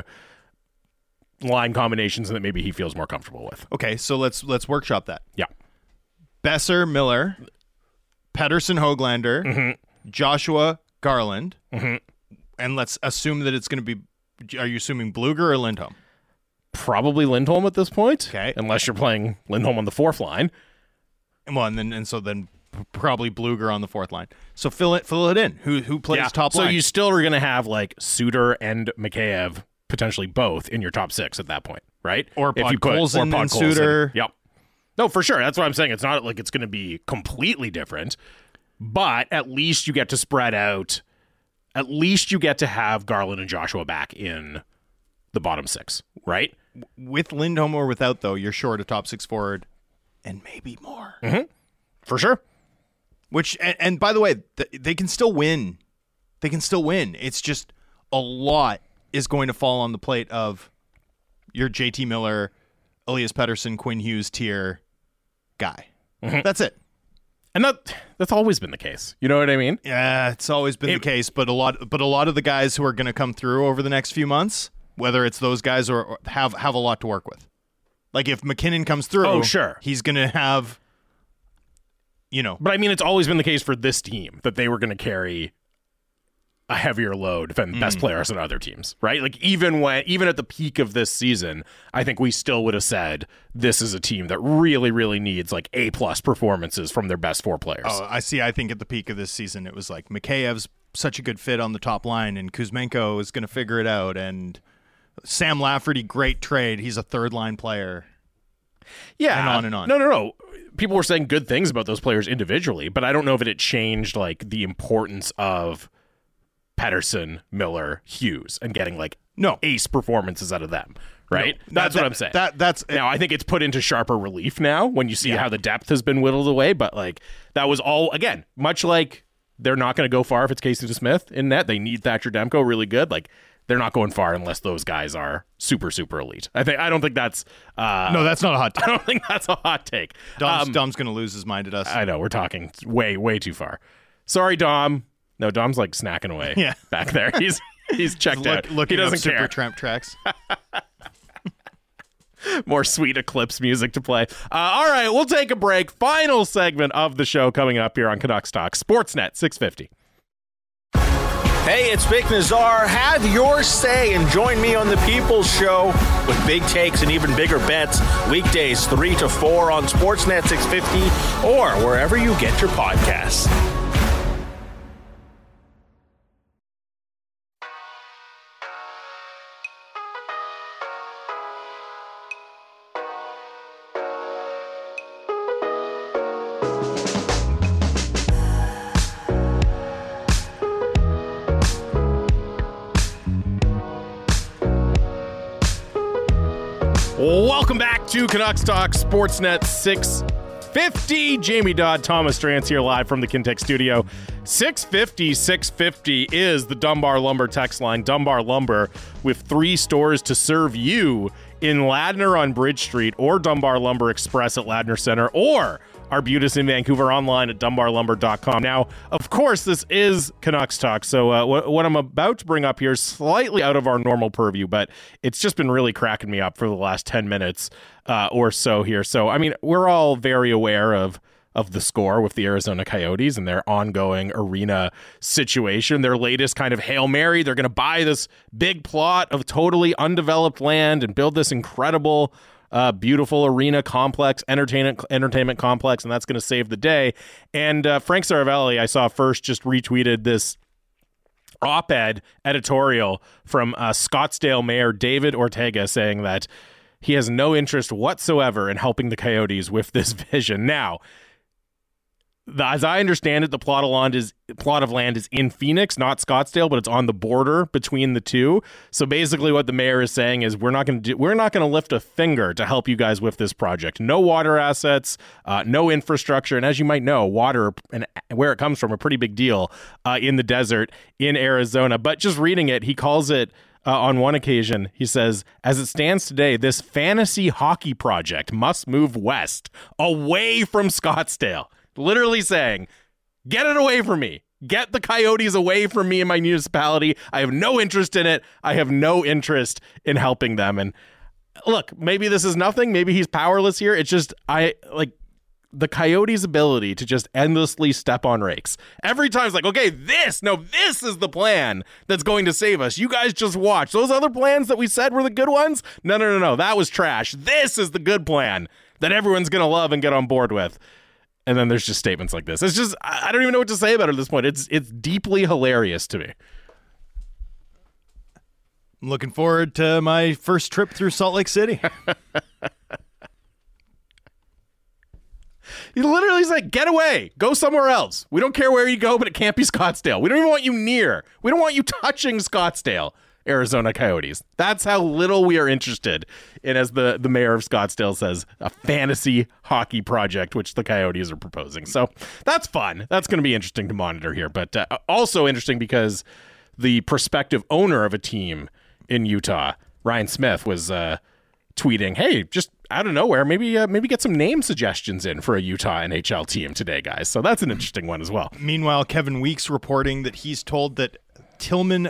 line combinations that maybe he feels more comfortable with. Okay, so let's workshop that. Yeah. Besser, Miller, Pettersson, Höglander, Joshua, Garland, and let's assume that it's going to be, are you assuming Bluger or Lindholm? Probably Lindholm at this point. Okay. Unless you're playing Lindholm on the fourth line. Well, and so then probably Bluger on the fourth line. So fill it in. Who plays top line? So you still are going to have like Suter and Mikheyev, potentially both, in your top 6 at that point, right? Or Podkolzin and Suter. Yep. No, for sure. That's what I'm saying. It's not like it's going to be completely different, but at least you get to spread out. At least you get to have Garland and Joshua back in the bottom 6, right? With Lindholm or without, though, you're short a top 6 forward and maybe more. For sure. Which, and by the way, they can still win. They can still win. It's just a lot is going to fall on the plate of your JT Miller, Elias Pettersson, Quinn Hughes tier guy. That's it. And that's always been the case. You know what I mean? Yeah, it's always been the case, but a lot of the guys who are going to come through over the next few months, whether it's those guys or have a lot to work with. Like, if McKinnon comes through, he's going to have, you know. But I mean, it's always been the case for this team that they were going to carry a heavier load than best players on other teams, right? Like, even at the peak of this season, I think we still would have said this is a team that really, really needs like A+ performances from their best 4 players. Oh, I see. I think at the peak of this season, it was like Mikheyev's such a good fit on the top line, and Kuzmenko is going to figure it out, and Sam Lafferty, great trade. He's a third line player. Yeah. And on and on. No. People were saying good things about those players individually, but I don't know if it changed like the importance of Pettersson, Miller, Hughes, and getting like ace performances out of them, right? No, that's what I'm saying. That's now I think it's put into sharper relief now when you see how the depth has been whittled away. But like that was all again, much like they're not going to go far if it's Casey DeSmith in net. They need Thatcher Demko really good. Like, they're not going far unless those guys are super, super elite. I don't think that's no, that's not a hot take. I don't think that's a hot take. Dom's going to lose his mind at us. I know, we're talking way, way too far. Sorry, Dom. No, Dom's like snacking away back there. He's checked out. Looking he doesn't up care. Supertramp tracks. More sweet Eclipse music to play. All right, we'll take a break. Final segment of the show coming up here on Canucks Talk. Sportsnet 650. Hey, it's Vic Nazar. Have your say and join me on the People's Show with big takes and even bigger bets. Weekdays 3 to 4 on Sportsnet 650 or wherever you get your podcasts. Welcome back to Canucks Talk Sportsnet 650. Jamie Dodd, Thomas Strantz here live from the Kintec studio. 650 is the Dunbar Lumber text line. Dunbar Lumber with 3 stores to serve you in Ladner on Bridge Street, or Dunbar Lumber Express at Ladner Center, or Arbutus in Vancouver, online at dunbarlumber.com. Now, of course, this is Canucks Talk, so what I'm about to bring up here is slightly out of our normal purview, but it's just been really cracking me up for the last 10 minutes or so here. So, I mean, we're all very aware of the score with the Arizona Coyotes and their ongoing arena situation. Their latest kind of Hail Mary, they're going to buy this big plot of totally undeveloped land and build this incredible beautiful arena complex, entertainment complex, and that's going to save the day. And Frank Saravelli, I saw first, just retweeted this op-ed editorial from Scottsdale Mayor David Ortega saying that he has no interest whatsoever in helping the Coyotes with this vision. Now, as I understand it, the plot of land is in Phoenix, not Scottsdale, but it's on the border between the two. So basically, what the mayor is saying is we're not going to lift a finger to help you guys with this project. No water assets, no infrastructure, and as you might know, water and where it comes from a pretty big deal in the desert in Arizona. But just reading it, he calls it. On one occasion, he says, as it stands today, this fantasy hockey project must move west, away from Scottsdale. Literally saying, get it away from me. Get the Coyotes away from me and my municipality. I have no interest in it. I have no interest in helping them. And look, maybe this is nothing. Maybe he's powerless here. It's just, the Coyotes' ability to just endlessly step on rakes. Every time it's like, okay, this is the plan that's going to save us. You guys just watch. Those other plans that we said were the good ones? No. That was trash. This is the good plan that everyone's going to love and get on board with. And then there's just statements like this. It's just, I don't even know what to say about it at this point. It's deeply hilarious to me. I'm looking forward to my first trip through Salt Lake City. He literally said, get away. Go somewhere else. We don't care where you go, but it can't be Scottsdale. We don't even want you near. We don't want you touching Scottsdale, Arizona Coyotes. That's how little we are interested in, as the mayor of Scottsdale says, a fantasy hockey project, which the Coyotes are proposing. So that's fun. That's going to be interesting to monitor here, but also interesting because the prospective owner of a team in Utah, Ryan Smith, was tweeting, hey, just out of nowhere, maybe get some name suggestions in for a Utah NHL team today, guys. So that's an interesting one as well. Meanwhile, Kevin Weeks reporting that he's told that Tillman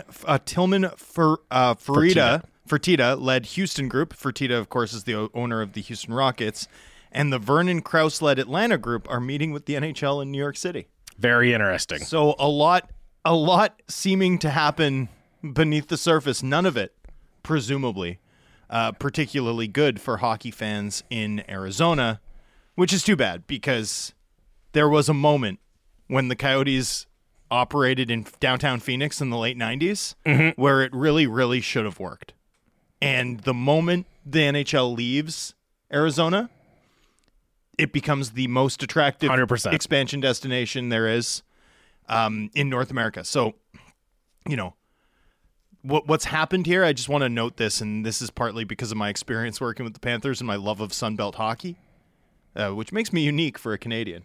Fertitta led Houston Group. Fertitta, of course, is the owner of the Houston Rockets, and the Vernon Krause led Atlanta Group are meeting with the NHL in New York City. Very interesting. So a lot seeming to happen beneath the surface. None of it, presumably, particularly good for hockey fans in Arizona, which is too bad because there was a moment when the Coyotes operated in downtown Phoenix in the late 90s where it really, really should have worked. And the moment the NHL leaves Arizona, it becomes the most attractive 100%. Expansion destination there is in North America. So, what's happened here, I just want to note this, and this is partly because of my experience working with the Panthers and my love of Sunbelt hockey, which makes me unique for a Canadian.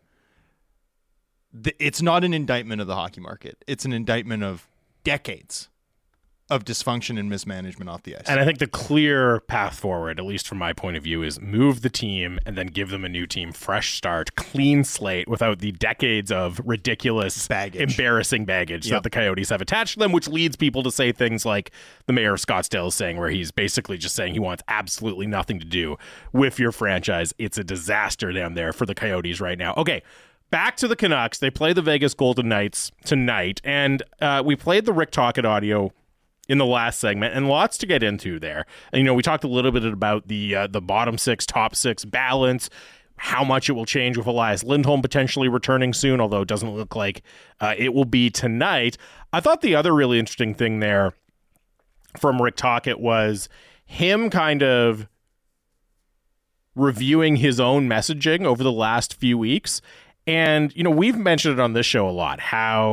It's not an indictment of the hockey market. It's an indictment of decades of dysfunction and mismanagement off the ice. And I think the clear path forward, at least from my point of view, is move the team and then give them a new team, fresh start, clean slate, without the decades of ridiculous, embarrassing baggage that the Coyotes have attached to them, which leads people to say things like the mayor of Scottsdale is saying, where he's basically just saying he wants absolutely nothing to do with your franchise. It's a disaster down there for the Coyotes right now. Okay, back to the Canucks. They play the Vegas Golden Knights tonight, and we played the Rick Tocchet audio in the last segment, and lots to get into there. And, we talked a little bit about the bottom six, top six balance, how much it will change with Elias Lindholm potentially returning soon, although it doesn't look like it will be tonight. I thought the other really interesting thing there from Rick Tocchet was him kind of reviewing his own messaging over the last few weeks. And, we've mentioned it on this show a lot, how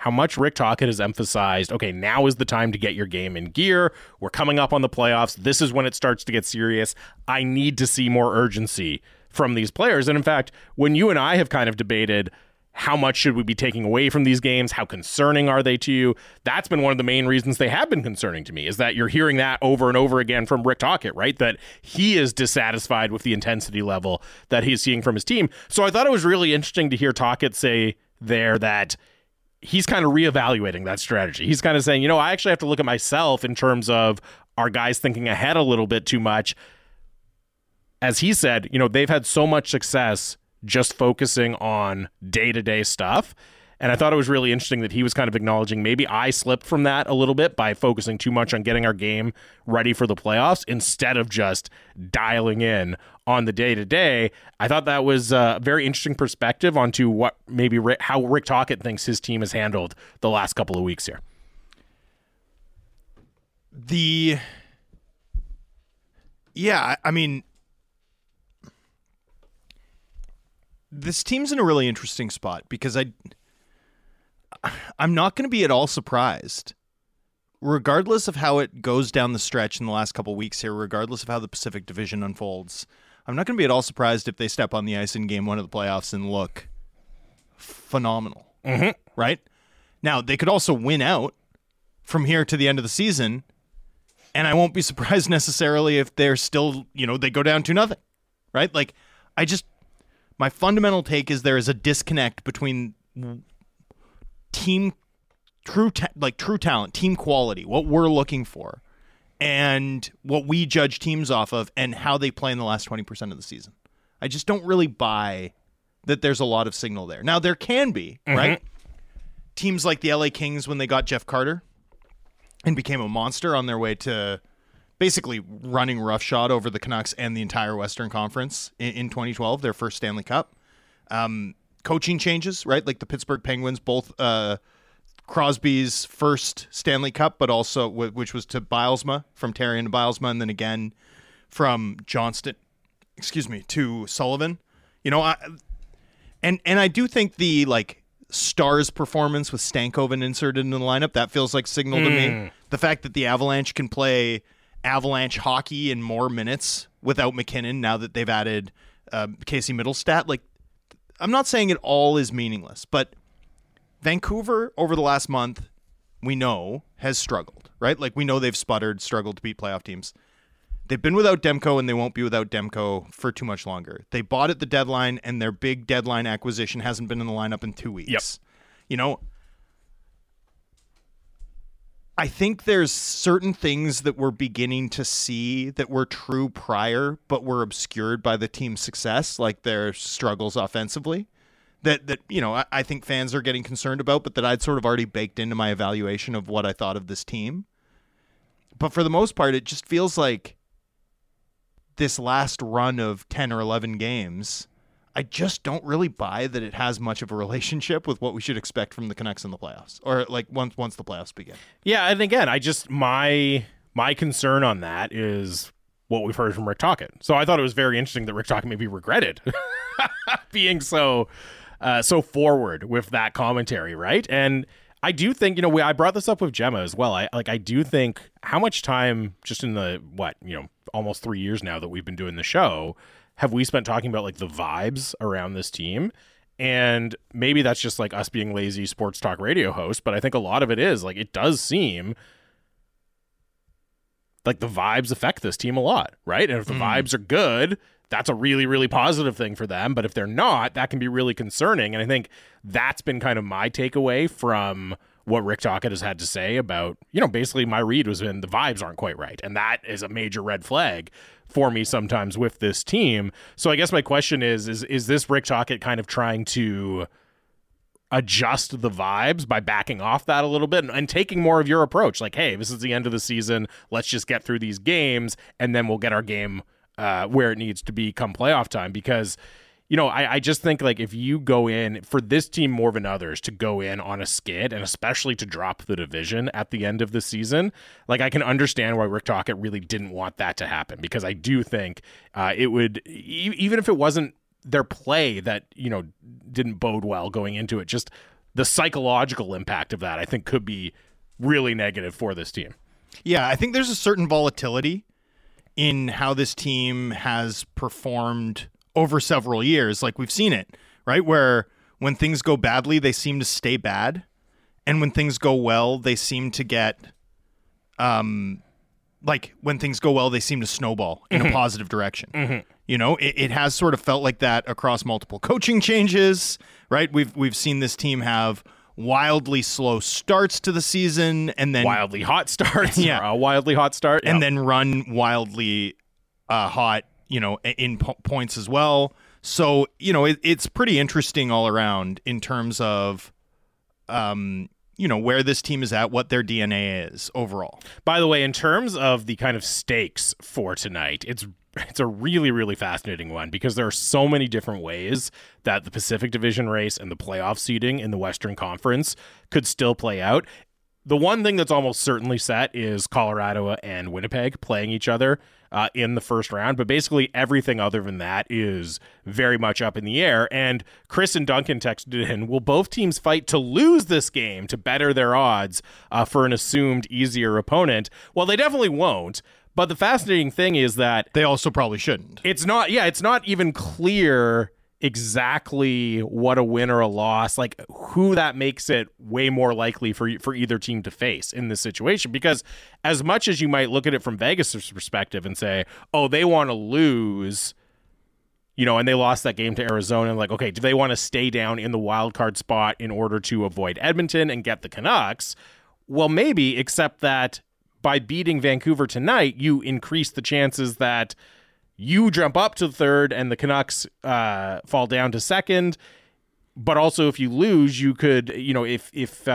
how much Rick Tocchet has emphasized, okay, now is the time to get your game in gear. We're coming up on the playoffs. This is when it starts to get serious. I need to see more urgency from these players. And in fact, when you and I have kind of debated how much should we be taking away from these games, how concerning are they to you, that's been one of the main reasons they have been concerning to me, is that you're hearing that over and over again from Rick Tocchet, right? That he is dissatisfied with the intensity level that he's seeing from his team. So I thought it was really interesting to hear Tocchet say there that he's kind of reevaluating that strategy. He's kind of saying, I actually have to look at myself in terms of, are guys thinking ahead a little bit too much? As he said, they've had so much success just focusing on day-to-day stuff. And I thought it was really interesting that he was kind of acknowledging maybe I slipped from that a little bit by focusing too much on getting our game ready for the playoffs instead of just dialing in on the day-to-day. I thought that was a very interesting perspective onto what maybe how Rick Tocchet thinks his team has handled the last couple of weeks here. This team's in a really interesting spot because I'm not going to be at all surprised, regardless of how it goes down the stretch in the last couple of weeks here, regardless of how the Pacific Division unfolds. I'm not going to be at all surprised if they step on the ice in game one of the playoffs and look phenomenal. Mm-hmm. Right? Now, they could also win out from here to the end of the season, and I won't be surprised necessarily if they're still, they go down 2-0. Right? Like, my fundamental take is there is a disconnect between true talent, team quality, what we're looking for, and what we judge teams off of and how they play in the last 20% of the season. I just don't really buy that there's a lot of signal there. Now, there can be, right? Teams like the LA Kings when they got Jeff Carter and became a monster on their way to basically running roughshod over the Canucks and the entire Western Conference in 2012, their first Stanley Cup. Coaching changes, right? Like the Pittsburgh Penguins, both Crosby's first Stanley Cup, but also which was to Bylsma, from Therrien to Bylsma, and then again from Johnston, to Sullivan. And I do think the Stars performance with Stankoven inserted into the lineup, that feels like signal to me. The fact that the Avalanche can play Avalanche hockey in more minutes without McKinnon now that they've added Casey Middlestat. I'm not saying it all is meaningless, but Vancouver over the last month, we know, has struggled, right? We know they've struggled to beat playoff teams. They've been without Demko, and they won't be without Demko for too much longer. They bought at the deadline, and their big deadline acquisition hasn't been in the lineup in 2 weeks. Yep. I think there's certain things that we're beginning to see that were true prior, but were obscured by the team's success, like their struggles offensively, that I think fans are getting concerned about, but that I'd sort of already baked into my evaluation of what I thought of this team. But for the most part, it just feels like this last run of 10 or 11 games, I just don't really buy that it has much of a relationship with what we should expect from the Canucks in the playoffs, or once the playoffs begin. Yeah, and again, my concern on that is what we've heard from Rick Tocchet. So I thought it was very interesting that Rick Tocchet maybe regretted being so forward with that commentary, right? And I do think, I brought this up with Gemma as well. I do think how much time just in the almost 3 years now that we've been doing the show have we spent talking about the vibes around this team? And maybe that's just us being lazy sports talk radio hosts, but I think a lot of it is it does seem like the vibes affect this team a lot, right? And if the vibes are good, that's a really, really positive thing for them. But if they're not, that can be really concerning. And I think that's been kind of my takeaway from what Rick Tocchet has had to say about, basically my read was the vibes aren't quite right. And that is a major red flag for me sometimes with this team. So I guess my question is this Rick Tocchet kind of trying to adjust the vibes by backing off that a little bit and taking more of your approach? Hey, this is the end of the season. Let's just get through these games and then we'll get our game where it needs to be come playoff time. Because, I just think if you go in for this team more than others to go in on a skid and especially to drop the division at the end of the season, I can understand why Rick Tocchet really didn't want that to happen, because I do think it would, even if it wasn't their play that, didn't bode well going into it, just the psychological impact of that, I think, could be really negative for this team. Yeah, I think there's a certain volatility in how this team has performed over several years. Like, we've seen it, right? Where when things go badly, they seem to stay bad. And when things go well, they seem to get, when things go well, they seem to snowball in a positive direction. You know, it has sort of felt like that across multiple coaching changes, right? We've seen this team have wildly slow starts to the season, and then wildly hot starts. Yeah, a wildly hot start, and then run wildly hot, you know, in points as well. So, you know, it's pretty interesting all around in terms of, you know, where this team is at, what their DNA is overall. By the way, in terms of the kind of stakes for tonight, it's a really, really fascinating one because there are so many different ways that the Pacific Division race and the playoff seeding in the Western Conference could still play out. The one thing that's almost certainly set is Colorado and Winnipeg playing each other in the first round, but basically everything other than that is very much up in the air. And Chris and Duncan texted in, will both teams fight to lose this game to better their odds for an assumed easier opponent? Well, they definitely won't. But the fascinating thing is that they also probably shouldn't. It's not even clear exactly what a win or a loss, like who that makes it way more likely for either team to face in this situation. Because as much as you might look at it from Vegas' perspective and say, oh, they want to lose, you know, and they lost that game to Arizona, and like, okay, do they want to stay down in the wild card spot in order to avoid Edmonton and get the Canucks? Well, maybe, except that by beating Vancouver tonight, you increase the chances that you jump up to third and the Canucks fall down to second. But also, if you lose, you could, you know, if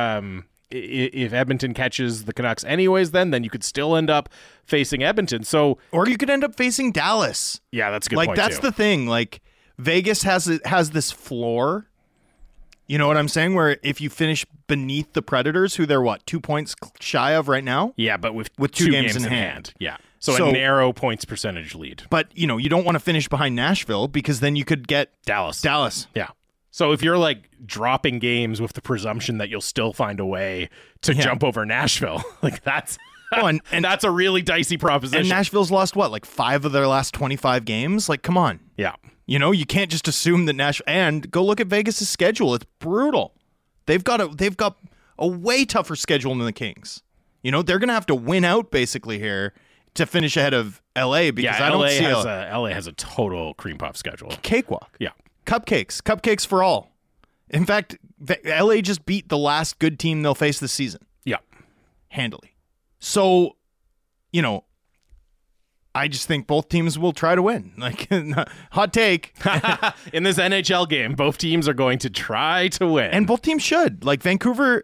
Edmonton catches the Canucks anyways, then you could still end up facing Edmonton. So, or you could end up facing Dallas. Yeah, that's a good point. Like, that's too. The thing. Like, Vegas has this floor. You know what I'm saying? Where if you finish beneath the Predators, who they're 2 points shy of right now? Yeah, but with two games in hand. Yeah. So a narrow points percentage lead. But, you know, you don't want to finish behind Nashville because then you could get Dallas. Yeah. So if you're like dropping games with the presumption that you'll still find a way to jump over Nashville, like that's and that's a really dicey proposition. And Nashville's lost like 5 of their last 25 games? Like, come on. Yeah. You know, you can't just assume that Nashville, and go look at Vegas' schedule. It's brutal. They've got a way tougher schedule than the Kings. You know, they're going to have to win out basically here to finish ahead of LA because I don't see LA has a total cream puff schedule. Cakewalk. Yeah. Cupcakes for all. In fact, LA just beat the last good team they'll face this season. Yeah. Handily. So, you know, I just think both teams will try to win. Like, hot take. In this NHL game, both teams are going to try to win. And both teams should. Like, Vancouver,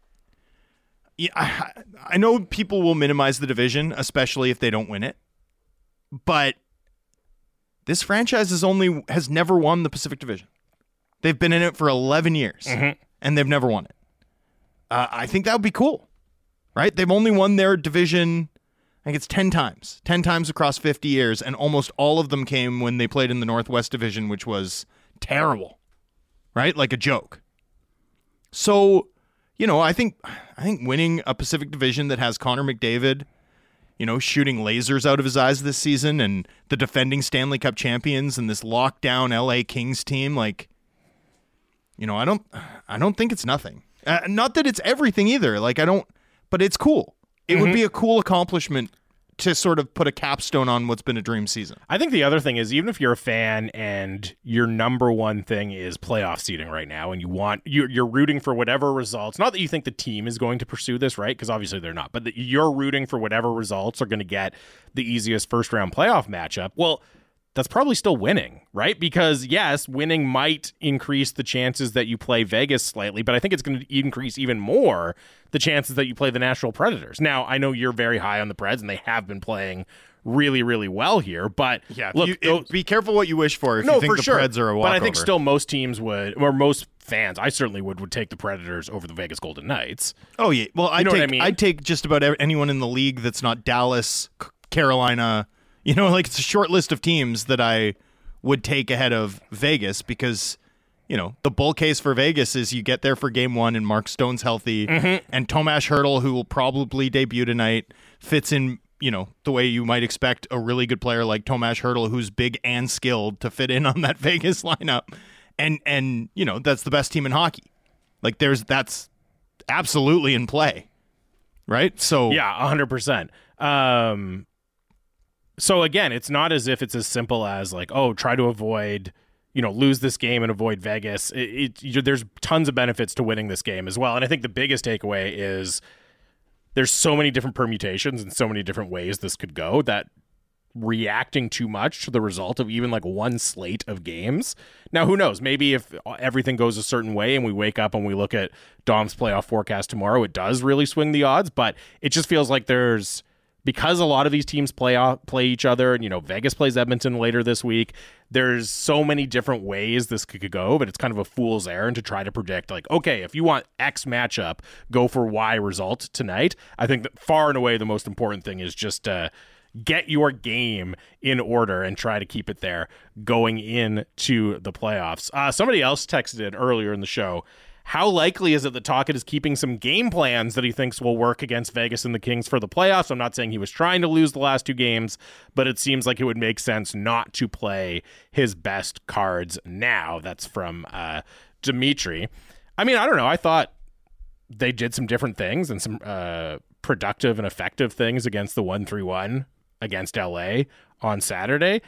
I know people will minimize the division, especially if they don't win it. But this franchise has never won the Pacific Division. They've been in it for 11 years, and they've never won it. I think that would be cool, right? They've only won their division, I think it's 10 times. 10 times across 50 years, and almost all of them came when they played in the Northwest Division, which was terrible, right? Like a joke. So, you know, I think winning a Pacific Division that has Connor McDavid, you know, shooting lasers out of his eyes this season, and the defending Stanley Cup champions and this lockdown LA Kings team, like, you know, I don't think it's nothing. Not that it's everything either. Like, but it's cool. It would be a cool accomplishment to sort of put a capstone on what's been a dream season. I think the other thing is, even if you're a fan and your number one thing is playoff seeding right now, and you're rooting for whatever results, not that you think the team is going to pursue this, right? Because obviously they're not, but that you're rooting for whatever results are going to get the easiest first round playoff matchup. Well, that's probably still winning, right? Because yes, winning might increase the chances that you play Vegas slightly, but I think it's going to increase even more the chances that you play the Nashville Predators. Now, I know you're very high on the Preds, and they have been playing really, really well here, but look, be careful what you wish for if you think the Preds are a walkover. But I think still most teams would, or most fans, I certainly would take the Predators over the Vegas Golden Knights. Oh yeah, well, I'd take just about anyone in the league that's not Dallas, Carolina. You know, like, it's a short list of teams that I would take ahead of Vegas because, the bull case for Vegas is you get there for game one and Mark Stone's healthy, and Tomas Hertl, who will probably debut tonight, fits in, the way you might expect a really good player like Tomas Hertl, who's big and skilled, to fit in on that Vegas lineup. And that's the best team in hockey. Like that's absolutely in play. Right? So yeah, 100%. So again, it's not as if it's as simple as like, oh, try to avoid, lose this game and avoid Vegas. There's tons of benefits to winning this game as well. And I think the biggest takeaway is there's so many different permutations and so many different ways this could go that reacting too much to the result of even like one slate of games. Now, who knows? Maybe if everything goes a certain way and we wake up and we look at Dom's playoff forecast tomorrow, it does really swing the odds, but it just feels like because a lot of these teams play each other, and Vegas plays Edmonton later this week, there's so many different ways this could go, but it's kind of a fool's errand to try to predict like, okay, if you want X matchup, go for Y result tonight. I think that far and away the most important thing is just get your game in order and try to keep it there going into the playoffs. Somebody else texted in earlier in the show, how likely is it that Tocchet is keeping some game plans that he thinks will work against Vegas and the Kings for the playoffs? I'm not saying he was trying to lose the last two games, but it seems like it would make sense not to play his best cards now. That's from Dimitri. I mean, I don't know. I thought they did some different things and some productive and effective things against the 1-3-1 against LA on Saturday.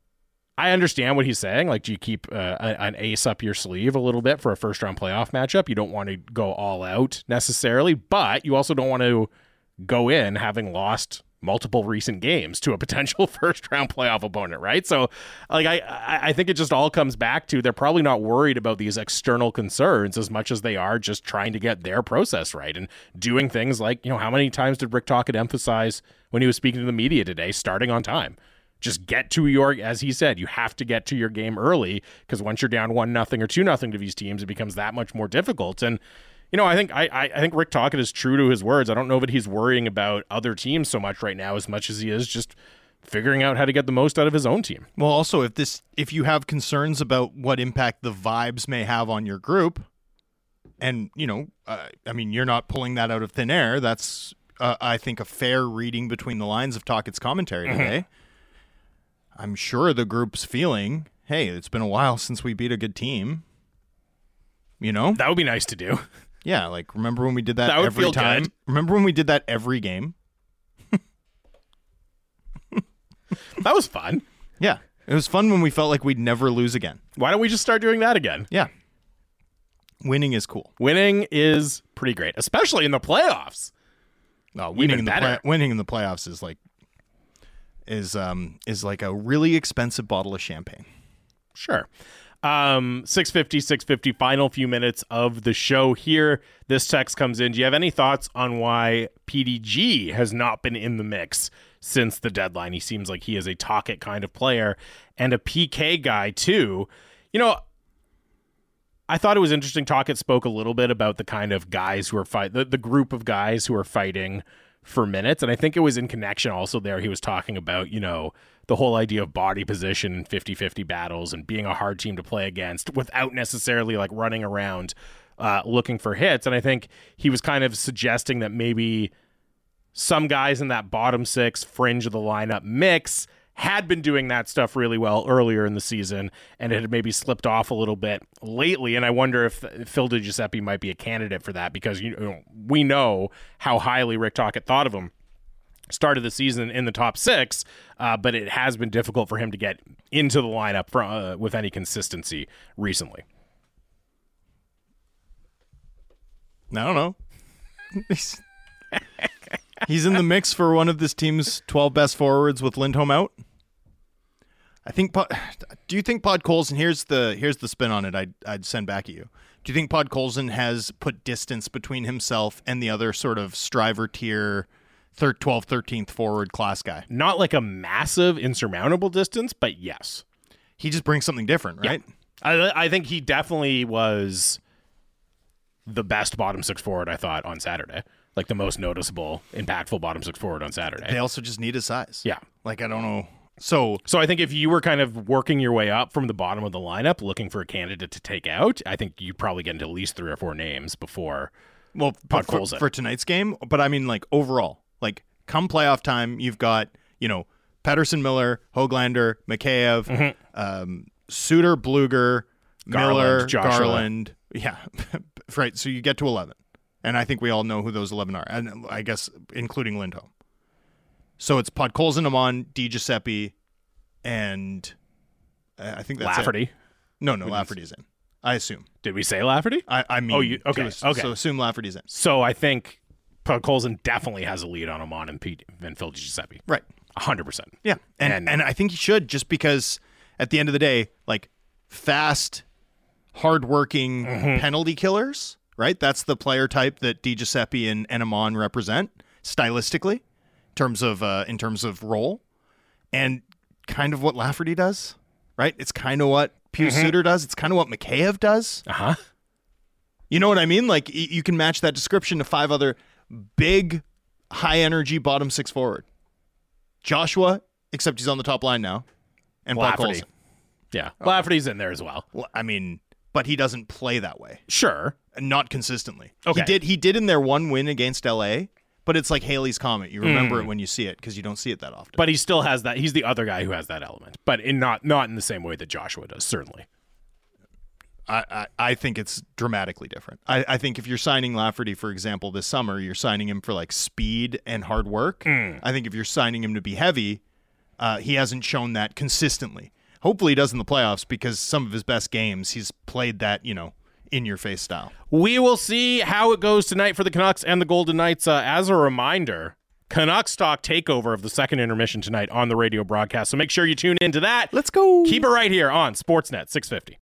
I understand what he's saying. Like, do you keep an ace up your sleeve a little bit for a first-round playoff matchup? You don't want to go all out necessarily, but you also don't want to go in having lost multiple recent games to a potential first-round playoff opponent, right? So, like, I think it just all comes back to they're probably not worried about these external concerns as much as they are just trying to get their process right and doing things like, how many times did Rick Tocchet emphasize when he was speaking to the media today, starting on time? Just get to as he said, you have to get to your game early, because once you're down 1-0 or 2-0 to these teams, it becomes that much more difficult. And, I think Rick Tocchet is true to his words. I don't know that he's worrying about other teams so much right now as much as he is just figuring out how to get the most out of his own team. Well, also, if you have concerns about what impact the vibes may have on your group, and, you're not pulling that out of thin air. That's, I think, a fair reading between the lines of Tocchet's commentary today. I'm sure the group's feeling, hey, it's been a while since we beat a good team. That would be nice to do. Yeah, like, remember when we did that would every feel time? good. Remember when we did that every game? That was fun. Yeah, it was fun when we felt like we'd never lose again. Why don't we just start doing that again? Yeah. Winning is cool. Winning is pretty great, especially in the playoffs. No, winning in the playoffs is like like a really expensive bottle of champagne. Sure. 650, final few minutes of the show here. This text comes in. Do you have any thoughts on why PDG has not been in the mix since the deadline? He seems like he is a Tocchet kind of player and a PK guy too. I thought it was interesting. Tocchet spoke a little bit about the kind of guys who are the group of guys who are fighting for minutes. And I think it was in connection also there. He was talking about, the whole idea of body position and 50-50 battles and being a hard team to play against without necessarily like running around looking for hits. And I think he was kind of suggesting that maybe some guys in that bottom six fringe of the lineup mix had been doing that stuff really well earlier in the season, and it had maybe slipped off a little bit lately. And I wonder if Phil DiGiuseppe might be a candidate for that, because we know how highly Rick Tocchet thought of him. Started the season in the top six, but it has been difficult for him to get into the lineup with any consistency recently. I don't know. He's in the mix for one of this team's 12 best forwards with Lindholm out. I think. Do you think Podkolzin? Here's the spin on it. I'd send back at you. Do you think Podkolzin has put distance between himself and the other sort of striver tier 12th, 13th forward class guy? Not like a massive, insurmountable distance, but yes. He just brings something different, right? Yeah. I think he definitely was the best bottom six forward, I thought, on Saturday. Like the most noticeable, impactful bottom six forward on Saturday. They also just need his size. Yeah. Like, I don't know. So I think if you were kind of working your way up from the bottom of the lineup, looking for a candidate to take out, I think you probably get into at least 3 or 4 names before. Well, for tonight's game, but I mean, like overall, like come playoff time, you've got Pettersson, Miller, Höglander, Mikheyev, Suter, Bluger, Miller, Garland. Yeah, right. So you get to 11, and I think we all know who those 11 are, and I guess including Lindholm. So it's Podkolzin, Amon, DiGiuseppe, and I think that's Lafferty. It. No, Lafferty's in. I assume. Did we say Lafferty? I mean, okay. So assume Lafferty's in. So I think Podkolzin definitely has a lead on Amon and Phil DiGiuseppe. Right. 100%. Yeah, and I think he should, just because at the end of the day, like fast, hardworking penalty killers, right? That's the player type that DiGiuseppe and Amon represent stylistically. In terms of role, and kind of what Lafferty does, right? It's kind of what Pius Suter does. It's kind of what Mikheyev does. You know what I mean? Like you can match that description to 5 other big, high energy bottom 6 forward. Joshua, except he's on the top line now, and Lafferty. Podkolzin. Yeah, Lafferty's in there as well. I mean, but he doesn't play that way. Sure, not consistently. Okay, he did in their one win against LA. But it's like Haley's Comet. You remember it when you see it because you don't see it that often. But he still has that. He's the other guy who has that element, but not in the same way that Joshua does, certainly. I think it's dramatically different. I think if you're signing Lafferty, for example, this summer, you're signing him for like speed and hard work. I think if you're signing him to be heavy, he hasn't shown that consistently. Hopefully he does in the playoffs because some of his best games, he's played that, in-your-face style. We will see how it goes tonight for the Canucks and the Golden Knights. As a reminder, Canucks Talk takeover of the second intermission tonight on the radio broadcast. So make sure you tune into that. Let's go. Keep it right here on Sportsnet 650.